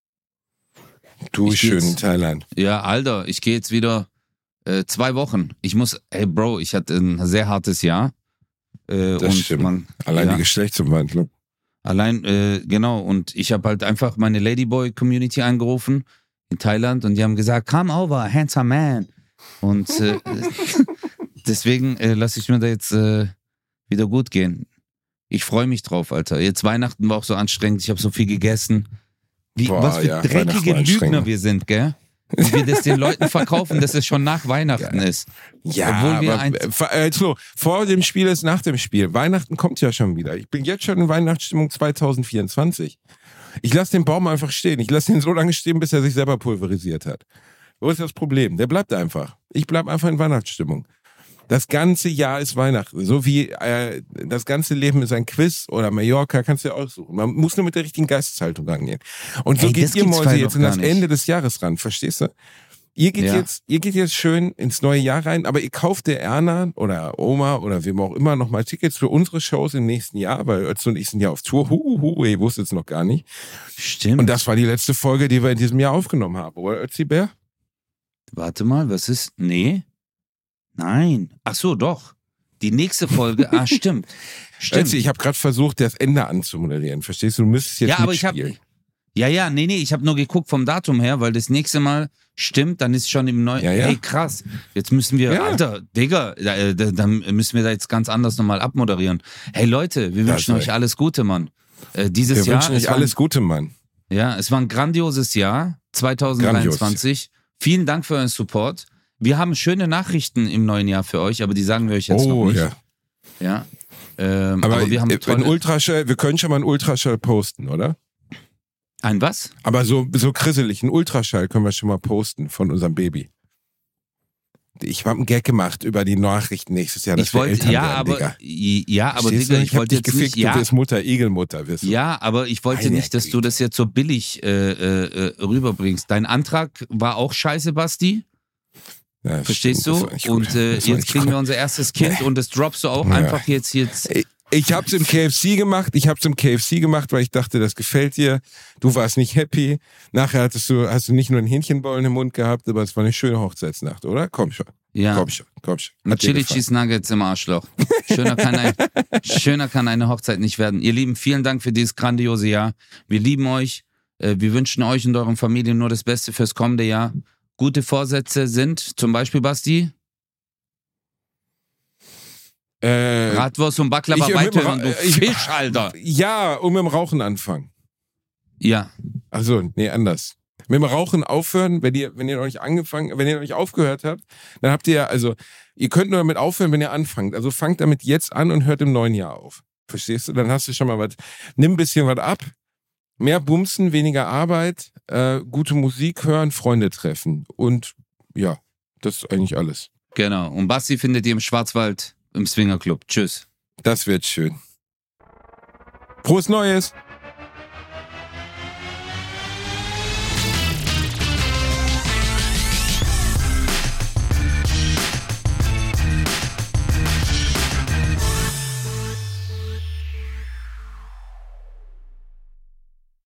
Du ich schön jetzt, in Thailand. Ja, Alter, ich gehe jetzt wieder äh, zwei Wochen. Ich muss, hey Bro, ich hatte ein sehr hartes Jahr. Äh, das und stimmt. Man, Allein ja, die Geschlechtsumwandlung. Allein, äh, genau. Und ich habe halt einfach meine Ladyboy-Community angerufen in Thailand und die haben gesagt, come over, handsome man. Und äh, deswegen äh, lasse ich mir da jetzt äh, wieder gut gehen. Ich freue mich drauf, Alter. Jetzt Weihnachten war auch so anstrengend. Ich habe so viel gegessen. Wie, Boah, was für ja, dreckige Lügner wir sind, gell? Wie wir das den Leuten verkaufen, dass es schon nach Weihnachten ja. ist. Ja, Obwohl wir aber ein äh, so, vor dem Spiel ist nach dem Spiel. Weihnachten kommt ja schon wieder. Ich bin jetzt schon in Weihnachtsstimmung zwanzig vierundzwanzig. Ich lasse den Baum einfach stehen. Ich lasse ihn so lange stehen, bis er sich selber pulverisiert hat. Wo ist das Problem? Der bleibt einfach. Ich bleib einfach in Weihnachtsstimmung. Das ganze Jahr ist Weihnachten. So wie äh, das ganze Leben ist ein Quiz oder Mallorca, kannst du ja aussuchen. Man muss nur mit der richtigen Geisteshaltung rangehen. Und so Ey, geht ihr Mäuse jetzt in das nicht. Ende des Jahres ran, verstehst du? Ihr geht, ja. jetzt, ihr geht jetzt schön ins neue Jahr rein, aber ihr kauft der Erna oder Oma oder wem auch immer nochmal Tickets für unsere Shows im nächsten Jahr, weil Özz und ich sind ja auf Tour. Hu, hu, hu, ihr wusstet es noch gar nicht. Stimmt. Und das war die letzte Folge, die wir in diesem Jahr aufgenommen haben, oder Ötzi Bär? Warte mal, was ist? Nee. Nein. Ach so, doch. Die nächste Folge, ah, stimmt. Stimmt. Ötzi, ich habe gerade versucht, das Ende anzumoderieren. Verstehst du? Du müsstest jetzt ja, aber ich mitspielen. hab, ja, ja, nee, nee, ich habe nur geguckt vom Datum her, weil das nächste Mal stimmt, dann ist schon im neuen. Ja, ja. Ey, krass. Jetzt müssen wir, Ja. Alter, Digga, da, da, dann müssen wir da jetzt ganz anders nochmal abmoderieren. Hey Leute, wir Ja, wünschen euch sorry. alles Gute, Mann. Äh, dieses Wir Jahr. wünschen euch es war alles ein, Gute, Mann. Ja, es war ein grandioses Jahr, zwanzig dreiundzwanzig. Grandios. Vielen Dank für euren Support. Wir haben schöne Nachrichten im neuen Jahr für euch, aber die sagen wir euch jetzt oh, noch nicht. Ja. Ja. Ähm, aber, aber wir haben in tolle... Ultraschall, wir können schon mal einen Ultraschall posten, oder? Ein was? Aber so, so krisselig, einen Ultraschall können wir schon mal posten von unserem Baby. ich habe einen Gag gemacht über die Nachrichten nächstes Jahr, dass Ich wir wollte, Eltern ja, werden, aber, Digga. ja, aber Verstehst Digga, du? ich hab wollte dich jetzt nicht, gefickt, ja, du bist Mutter, Igelmutter, wirst du. ja, aber ich wollte Meine nicht, dass du Güte. das jetzt so billig äh, äh, rüberbringst. Dein Antrag war auch scheiße, Basti. Ja, Verstehst stimmt, das du? war nicht gut. Und äh, Das war jetzt nicht kriegen gut. wir unser erstes Kind und das droppst du auch Ja. einfach jetzt jetzt. Ich hab's im K F C gemacht, ich hab's im K F C gemacht, weil ich dachte, das gefällt dir. Du warst nicht happy. Nachher hattest du, hast du nicht nur einen Hähnchenbollen im Mund gehabt, aber es war eine schöne Hochzeitsnacht, oder? Komm schon. Ja. Komm schon, komm schon. Mit Hat dir Chili gefallen. Cheese Nuggets im Arschloch. Schöner kann, ein, schöner kann eine Hochzeit nicht werden. Ihr Lieben, vielen Dank für dieses grandiose Jahr. Wir lieben euch. Äh, Wir wünschen euch und euren Familien nur das Beste fürs kommende Jahr. Gute Vorsätze sind zum Beispiel, Basti, Äh, Bratwurst und Baklava ich- mit dem weiterhören, Ra- du ich- Fisch, Alter. ja, und mit dem Rauchen anfangen. Ja, Achso, nee, anders. Mit dem Rauchen aufhören, wenn ihr, wenn ihr noch nicht angefangen, wenn ihr noch nicht aufgehört habt, dann habt ihr ja, also, ihr könnt nur damit aufhören, wenn ihr anfangt. Also fangt damit jetzt an und hört im neuen Jahr auf. Verstehst du? Dann hast du schon mal was. Nimm ein bisschen was ab. Mehr Bumsen, weniger Arbeit, äh, gute Musik hören, Freunde treffen. Und ja, das ist eigentlich alles. genau. Und Basti findet ihr im Schwarzwald im Swingerclub. Tschüss. Das wird schön. Frohes Neues!